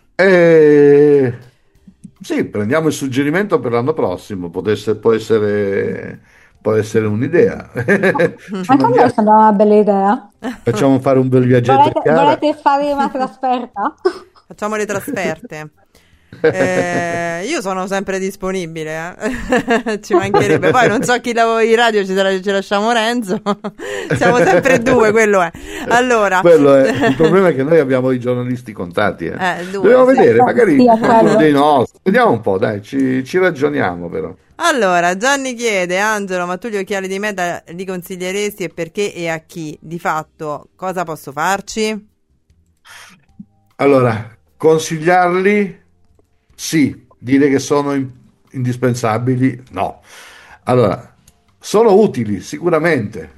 Sì, prendiamo il suggerimento per l'anno prossimo, può essere un'idea. Ci Anche a me sembra una bella idea. facciamo fare un bel viaggetto in gara. Volete fare una trasferta? Facciamo le trasferte. Io sono sempre disponibile, ci mancherebbe. Poi non so chi lavora in radio, ci lasciamo Renzo. Siamo sempre due, quello è. Allora, Il problema è che noi abbiamo i giornalisti contati. Dobbiamo vedere, magari qualcuno dei nostri. Vediamo un po', dai, ci ragioniamo però. Allora, Gianni chiede: Angelo, ma tu gli occhiali di Meta li consiglieresti, e perché e a chi? Di fatto, cosa posso farci? Allora, consigliarli? Sì. Dire che sono indispensabili? No. Allora, sono utili sicuramente,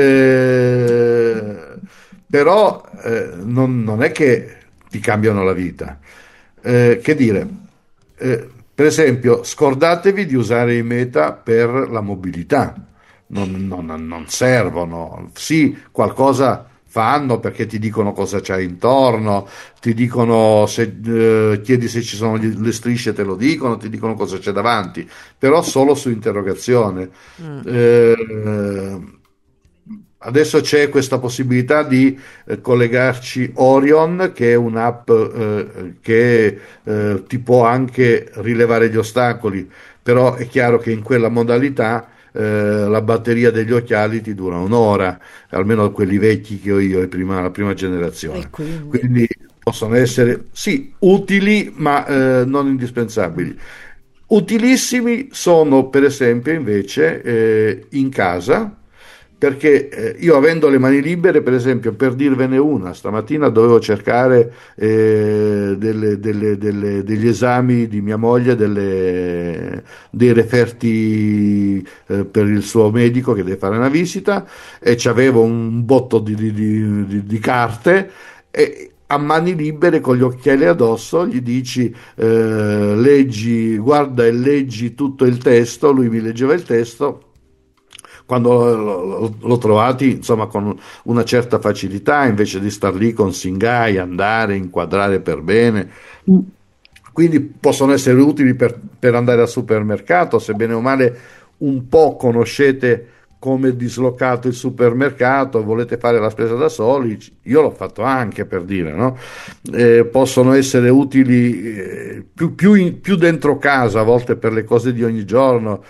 però non è che ti cambiano la vita. Che dire? Per esempio, scordatevi di usare i Meta per la mobilità. Non servono. Sì, qualcosa fanno, perché ti dicono cosa c'hai intorno, ti dicono chiedi se ci sono le strisce, te lo dicono, ti dicono cosa c'è davanti, però solo su interrogazione. Adesso c'è questa possibilità di collegarci Orion, che è un'app che ti può anche rilevare gli ostacoli, però è chiaro che in quella modalità la batteria degli occhiali ti dura un'ora, almeno quelli vecchi che ho io, la prima generazione. Quindi possono essere sì utili, ma non indispensabili. Utilissimi sono per esempio invece in casa, perché io, avendo le mani libere, per esempio, per dirvene una, stamattina dovevo cercare degli esami di mia moglie, dei referti per il suo medico che deve fare una visita, e c'avevo un botto di carte, e a mani libere, con gli occhiali addosso, gli dici leggi, guarda e leggi tutto il testo. Lui mi leggeva il testo. Quando l'ho trovati, insomma, con una certa facilità, invece di star lì con Singai, andare, inquadrare per bene. Quindi possono essere utili per andare al supermercato, se bene o male un po' conoscete come è dislocato il supermercato, volete fare la spesa da soli. Io l'ho fatto anche, per dire, no? Possono essere utili più dentro casa, a volte per le cose di ogni giorno.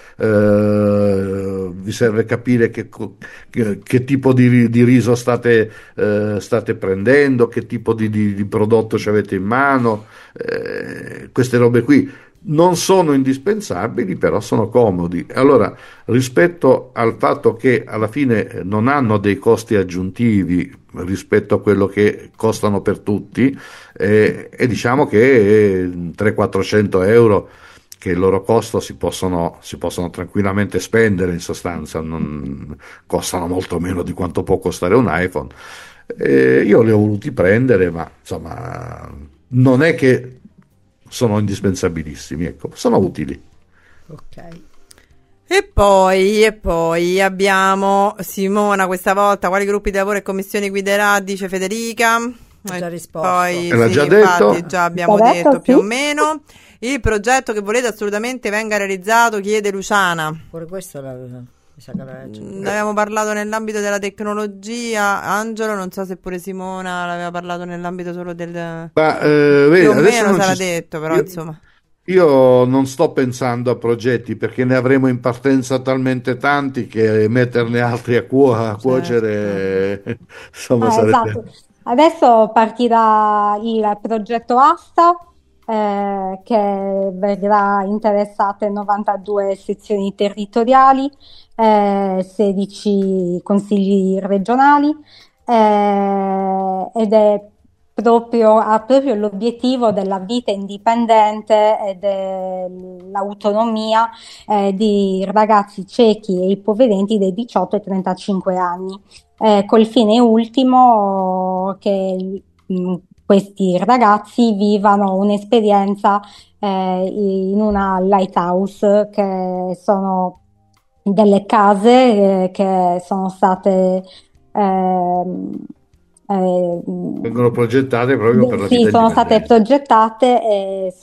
Vi serve capire che tipo di riso state prendendo, che tipo di prodotto ci avete in mano. Queste robe qui non sono indispensabili, però sono comodi. Allora, rispetto al fatto che alla fine non hanno dei costi aggiuntivi rispetto a quello che costano per tutti, e diciamo che 300-400 euro, che il loro costo si possono tranquillamente spendere, in sostanza non costano molto meno di quanto può costare un iPhone. Io li ho voluti prendere, ma insomma non è che sono indispensabilissimi, ecco, sono utili. Ok. E poi abbiamo Simona questa volta: quali gruppi di lavoro e commissioni guiderà, dice Federica. Ho già risposto. Poi l'ha già infatti detto? già abbiamo detto più o meno. Il progetto che volete assolutamente venga realizzato, chiede Luciana. Pure questo mi sa che ne avevamo parlato nell'ambito della tecnologia. Angelo, non so se pure Simona l'aveva parlato nell'ambito solo del... Ma, vedi, più o adesso meno non sarà ci... detto, però insomma. Io non sto pensando a progetti perché ne avremo in partenza talmente tanti che metterne altri a cuocere, insomma, sarebbe. Esatto. Adesso partirà il progetto ASTA, che vedrà interessate 92 sezioni territoriali, 16 consigli regionali, ed è ha proprio l'obiettivo della vita indipendente e dell'autonomia, di ragazzi ciechi e ipovedenti dai 18 ai 35 anni, col fine ultimo che questi ragazzi vivano un'esperienza in una lighthouse, che sono delle case che sono state Vengono progettate proprio per la sì, vita sono state indipendente. progettate e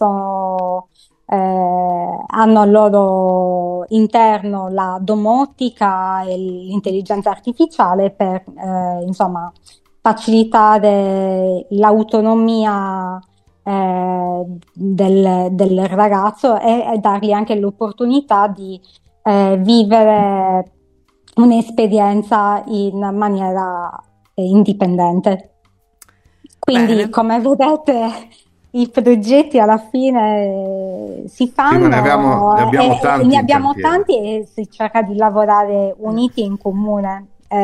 hanno al loro interno la domotica e l'intelligenza artificiale per insomma facilitare l'autonomia del ragazzo, e dargli anche l'opportunità di vivere un'esperienza in maniera indipendente. Quindi, Bene. come vedete, i progetti alla fine si Sì, ma fanno, ne abbiamo e tanti ne in abbiamo cantiere. tanti, e si cerca di lavorare uniti in comune.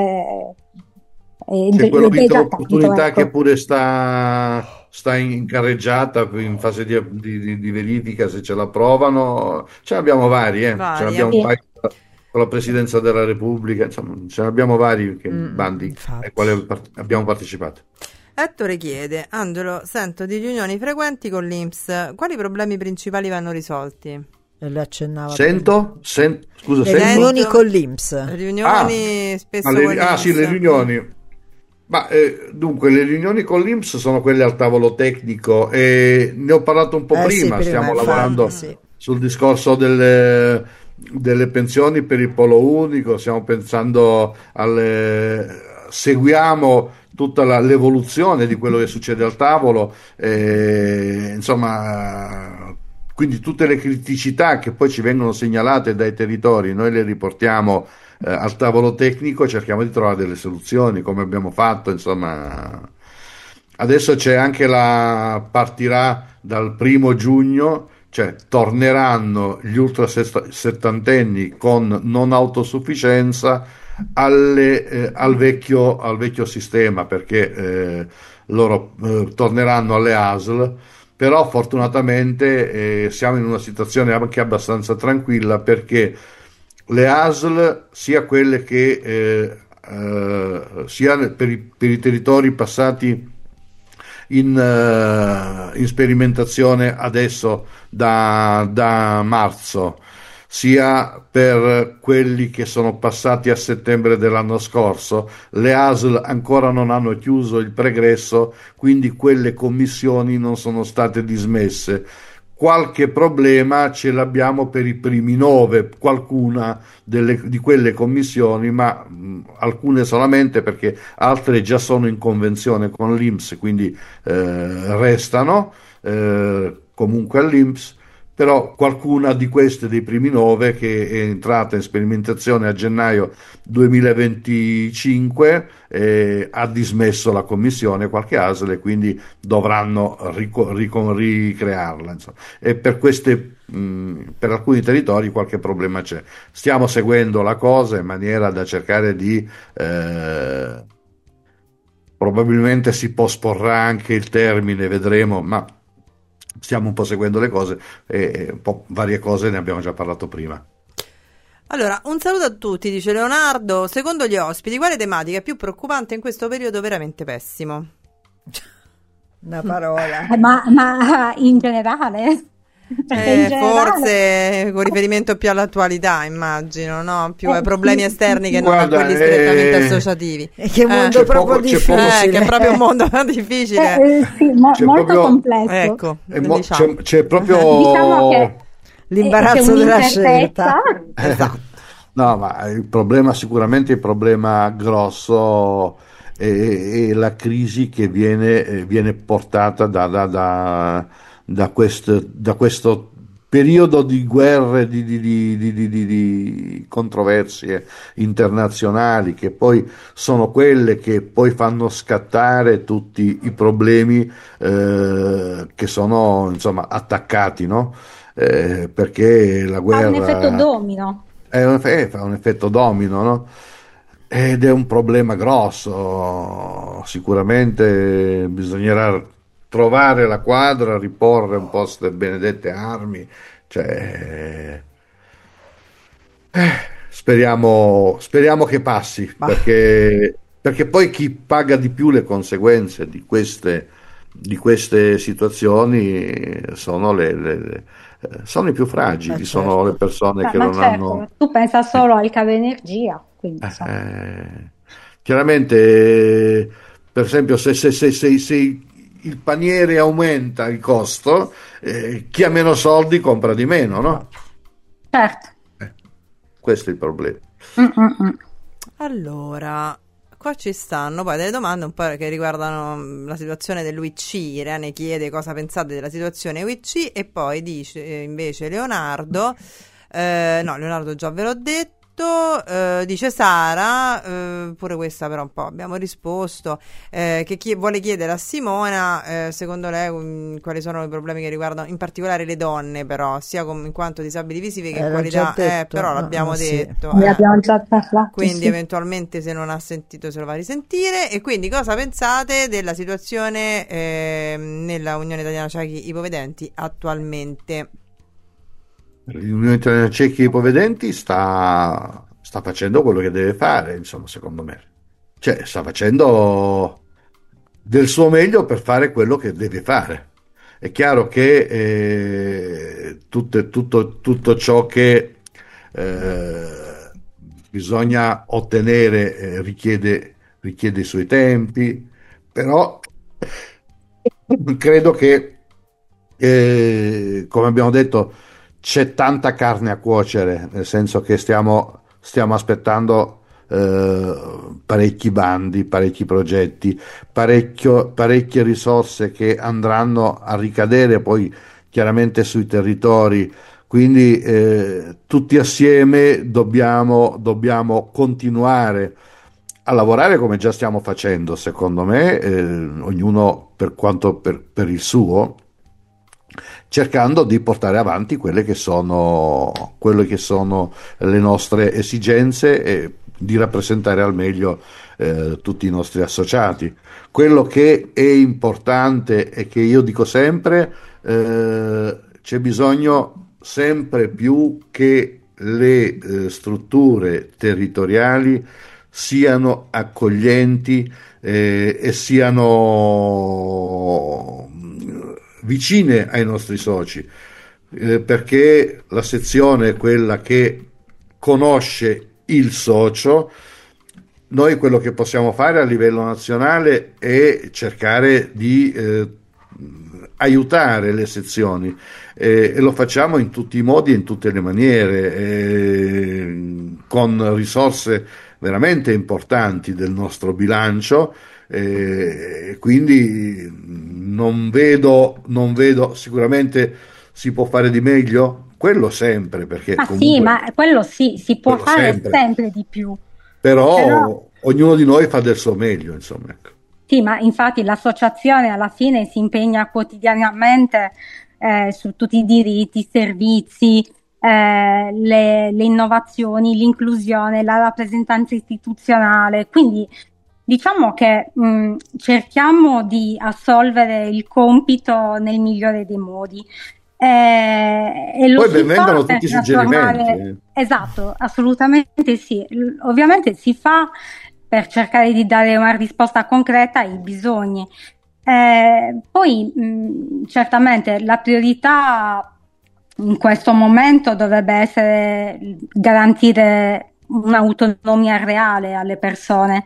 C'è Ed è già tanto, quell'opportunità che ecco. pure sta in carreggiata, in fase di verifica se ce la provano. Ce ne abbiamo vari, ce ne abbiamo Varie. Sì. vari con la Presidenza della Repubblica, insomma, ce ne abbiamo vari bandi ai Infatti. quali abbiamo partecipato. Ettore chiede: Angelo, sento di riunioni frequenti con l'INPS. Quali problemi principali vanno risolti? E le accennava Scusa, le sento? riunioni con l'INPS. Riunioni spesso Ma con l'INPS. sì, le riunioni. Ma dunque, le riunioni con l'INPS sono quelle al tavolo tecnico e ne ho parlato un po' Sì, prima. Stiamo infatti, lavorando sì. sul discorso delle pensioni per il polo unico, stiamo pensando seguiamo tutta l'evoluzione di quello che succede al tavolo, insomma, quindi tutte le criticità che poi ci vengono segnalate dai territori, noi le riportiamo al tavolo tecnico e cerchiamo di trovare delle soluzioni, come abbiamo fatto, insomma. Adesso c'è anche partirà dal 1° giugno, cioè torneranno gli ultra settantenni con non autosufficienza al vecchio sistema, perché loro torneranno alle ASL. Però fortunatamente siamo in una situazione anche abbastanza tranquilla, perché le ASL, sia quelle che sia per i territori passati in sperimentazione adesso da marzo, sia per quelli che sono passati a settembre dell'anno scorso, le ASL ancora non hanno chiuso il pregresso, quindi quelle commissioni non sono state dismesse. Qualche problema ce l'abbiamo per i primi 9, qualcuna di quelle commissioni, ma alcune solamente, perché altre già sono in convenzione con l'INPS, quindi restano comunque all'INPS. Però qualcuna di queste, dei primi 9, che è entrata in sperimentazione a gennaio 2025, ha dismesso la commissione, qualche ASL, e quindi dovranno ricrearla, insomma. E per alcuni territori qualche problema c'è. Stiamo seguendo la cosa in maniera da cercare di probabilmente si posporrà anche il termine, vedremo, ma stiamo un po' seguendo le cose e un po' varie cose ne abbiamo già parlato prima. Allora, un saluto a tutti, dice Leonardo. Secondo gli ospiti, quale tematica è più preoccupante in questo periodo veramente pessimo? Una parola. Ma in generale? Perché in generale... Forse con riferimento più all'attualità, immagino, no? Più ai problemi sì, esterni che Guarda, non a quelli strettamente associativi. E che mondo C'è proprio poco- c'è poco- difficile. Che è proprio un mondo difficile. sì, C'è molto proprio- complesso. Ecco, C'è, c'è proprio Diciamo che L'imbarazzo c'è della un'incertezza. scelta. No, ma sicuramente il problema grosso è la crisi che viene portata da questo periodo di guerre, di controversie internazionali, che poi sono quelle che poi fanno scattare tutti i problemi che sono, insomma, attaccati, no? Perché la Ha un effetto guerra domino. fa un effetto domino, no? Ed è un problema grosso. Sicuramente bisognerà trovare la quadra, riporre un po' queste benedette armi. Cioè, speriamo che passi, perché poi chi paga di più le conseguenze di queste situazioni sono sono i più fragili, sono le certo. persone che Ma non hanno. certo, tu pensa solo al cavo energia, quindi insomma. Chiaramente, per esempio, se il paniere aumenta il costo, chi ha meno soldi compra di meno, no? Certo. Questo è il problema. Allora, qua ci stanno poi delle domande un po' che riguardano la situazione dell'UIC. Irene chiede cosa pensate della situazione UIC e poi dice invece Leonardo, no, Leonardo già ve l'ho detto, dice Sara, pure questa però un po' abbiamo risposto, che vuole chiedere a Simona, secondo lei quali sono i problemi che riguardano in particolare le donne, però sia in quanto disabili visivi che in qualità, però l'abbiamo detto. Ne abbiamo già parlato, quindi sì. eventualmente se non ha sentito se lo va a risentire. E quindi cosa pensate della situazione nella Unione Italiana Ciechi Ipovedenti attualmente? L'Unione Italiana Ciechi Ipovedenti sta facendo quello che deve fare, insomma, secondo me. Cioè, sta facendo del suo meglio per fare quello che deve fare. È chiaro che tutto ciò che bisogna ottenere richiede i suoi tempi, però credo che, come abbiamo detto, c'è tanta carne a cuocere, nel senso che stiamo aspettando parecchi bandi, parecchi progetti, parecchie risorse che andranno a ricadere poi chiaramente sui territori. Quindi tutti assieme dobbiamo continuare a lavorare come già stiamo facendo, secondo me, ognuno per il suo, cercando di portare avanti quelle che sono le nostre esigenze e di rappresentare al meglio tutti i nostri associati. Quello che è importante e che io dico sempre, c'è bisogno sempre più che le strutture territoriali siano accoglienti e siano vicine ai nostri soci, perché la sezione è quella che conosce il socio. Noi quello che possiamo fare a livello nazionale è cercare di aiutare le sezioni e lo facciamo in tutti i modi e in tutte le maniere, con risorse veramente importanti del nostro bilancio. Quindi non vedo, sicuramente si può fare di meglio, quello sempre, perché comunque, sì, ma quello sì, si può fare sempre di più. Però ognuno di noi fa del suo meglio, insomma, ecco. Sì, ma infatti l'associazione alla fine si impegna quotidianamente su tutti i diritti, i servizi, le innovazioni, l'inclusione, la rappresentanza istituzionale. Quindi diciamo che cerchiamo di assolvere il compito nel migliore dei modi. E lo poi si benvengano fa tutti i suggerimenti. Esatto, assolutamente sì. Ovviamente si fa per cercare di dare una risposta concreta ai bisogni. Poi certamente la priorità in questo momento dovrebbe essere garantire un'autonomia reale alle persone.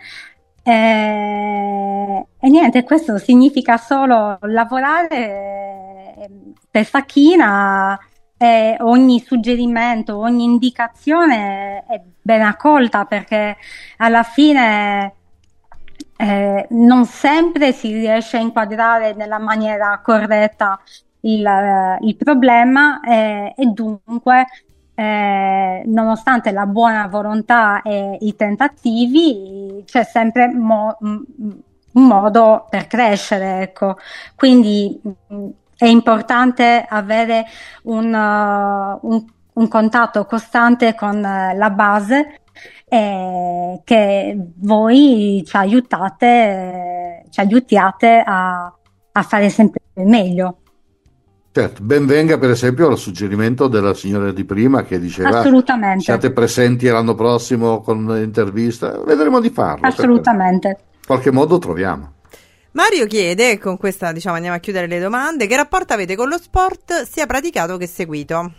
E niente, questo significa solo lavorare testa china, e ogni suggerimento, ogni indicazione è ben accolta, perché alla fine non sempre si riesce a inquadrare nella maniera corretta il problema e dunque nonostante la buona volontà e i tentativi c'è sempre un modo per crescere, ecco. Quindi è importante avere un contatto costante con la base che voi ci aiutiate a fare sempre meglio. Certo, ben venga per esempio il suggerimento della signora di prima che diceva assolutamente, siate presenti l'anno prossimo con un'intervista, vedremo di farlo. Assolutamente. In qualche modo troviamo. Mario chiede, con questa diciamo andiamo a chiudere le domande, che rapporto avete con lo sport sia praticato che seguito?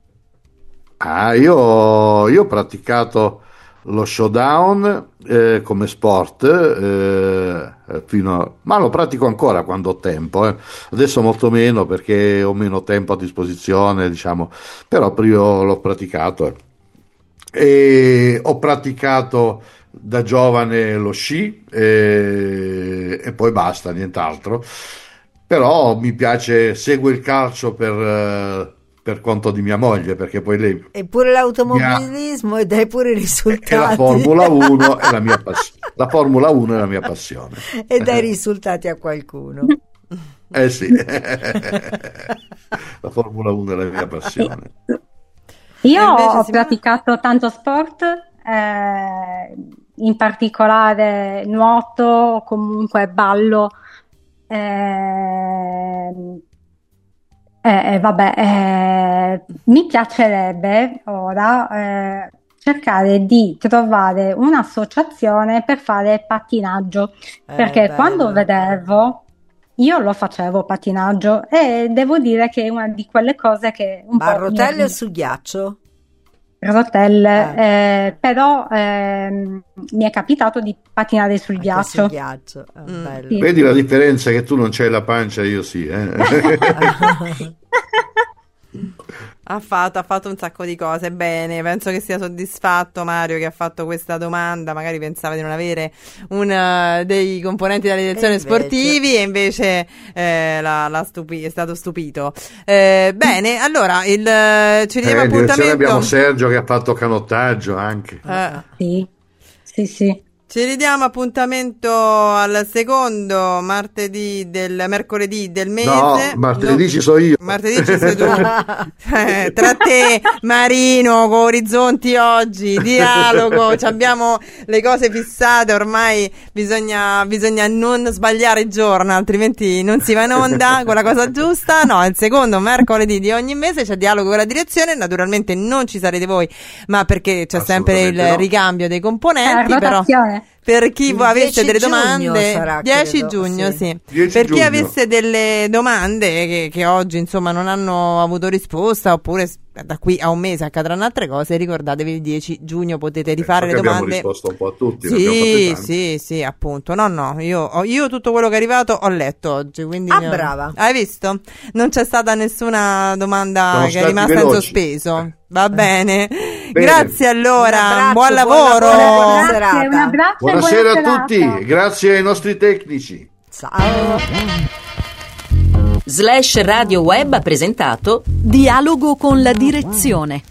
Io ho praticato lo showdown come sport ma lo pratico ancora quando ho tempo, adesso molto meno perché ho meno tempo a disposizione, diciamo, però prima l'ho praticato e ho praticato da giovane lo sci e poi basta, nient'altro, però mi piace, seguo il calcio per conto di mia moglie, perché poi lei eppure l'automobilismo e dai pure i risultati e la Formula 1 è la mia passione. La Formula 1 è la mia passione e dai risultati a qualcuno. Sì. La Formula 1 è la mia passione. Io ho praticato tanto sport, in particolare nuoto o comunque ballo, mi piacerebbe ora cercare di trovare un'associazione per fare pattinaggio, perché bello. Quando vedevo, io lo facevo pattinaggio e devo dire che è una di quelle cose che un Ma a po' rotelle o su ghiaccio? rotelle, però mi è capitato di pattinare sul Anche ghiaccio. sul ghiaccio. Bello. Sì. Vedi la differenza, che tu non c'hai la pancia, io sì. Ha fatto un sacco di cose. Bene, penso che sia soddisfatto Mario che ha fatto questa domanda. Magari pensava di non avere uno dei componenti della direzione sportivi e invece è stato stupito. Bene, allora ci ridiamo appuntamento. Abbiamo Sergio che ha fatto canottaggio anche. Sì. Ci ridiamo appuntamento al secondo mercoledì del mese. No, martedì ci sono io. Martedì ci sei tu. Tra te, Marino, con Orizzonti oggi, dialogo, abbiamo le cose fissate, ormai bisogna non sbagliare il giorno, altrimenti non si va in onda con la cosa giusta. No, il secondo mercoledì di ogni mese c'è dialogo con la direzione, naturalmente non ci sarete voi, ma perché c'è sempre il ricambio dei componenti, però per chi avesse delle domande sarà, 10 giugno, sì. 10 per giugno. Chi avesse delle domande che oggi insomma non hanno avuto risposta, oppure da qui a un mese accadranno altre cose, ricordatevi il 10 giugno potete rifare le domande. Abbiamo risposto un po' a tutti. Sì, appunto. No, io tutto quello che è arrivato ho letto oggi, quindi brava. Hai visto? Non c'è stata nessuna domanda che è rimasta in sospeso. Va bene. Grazie allora, buon lavoro. Buonasera a tutti, grazie ai nostri tecnici. Ciao. /Radio Web ha presentato Dialogo con la direzione.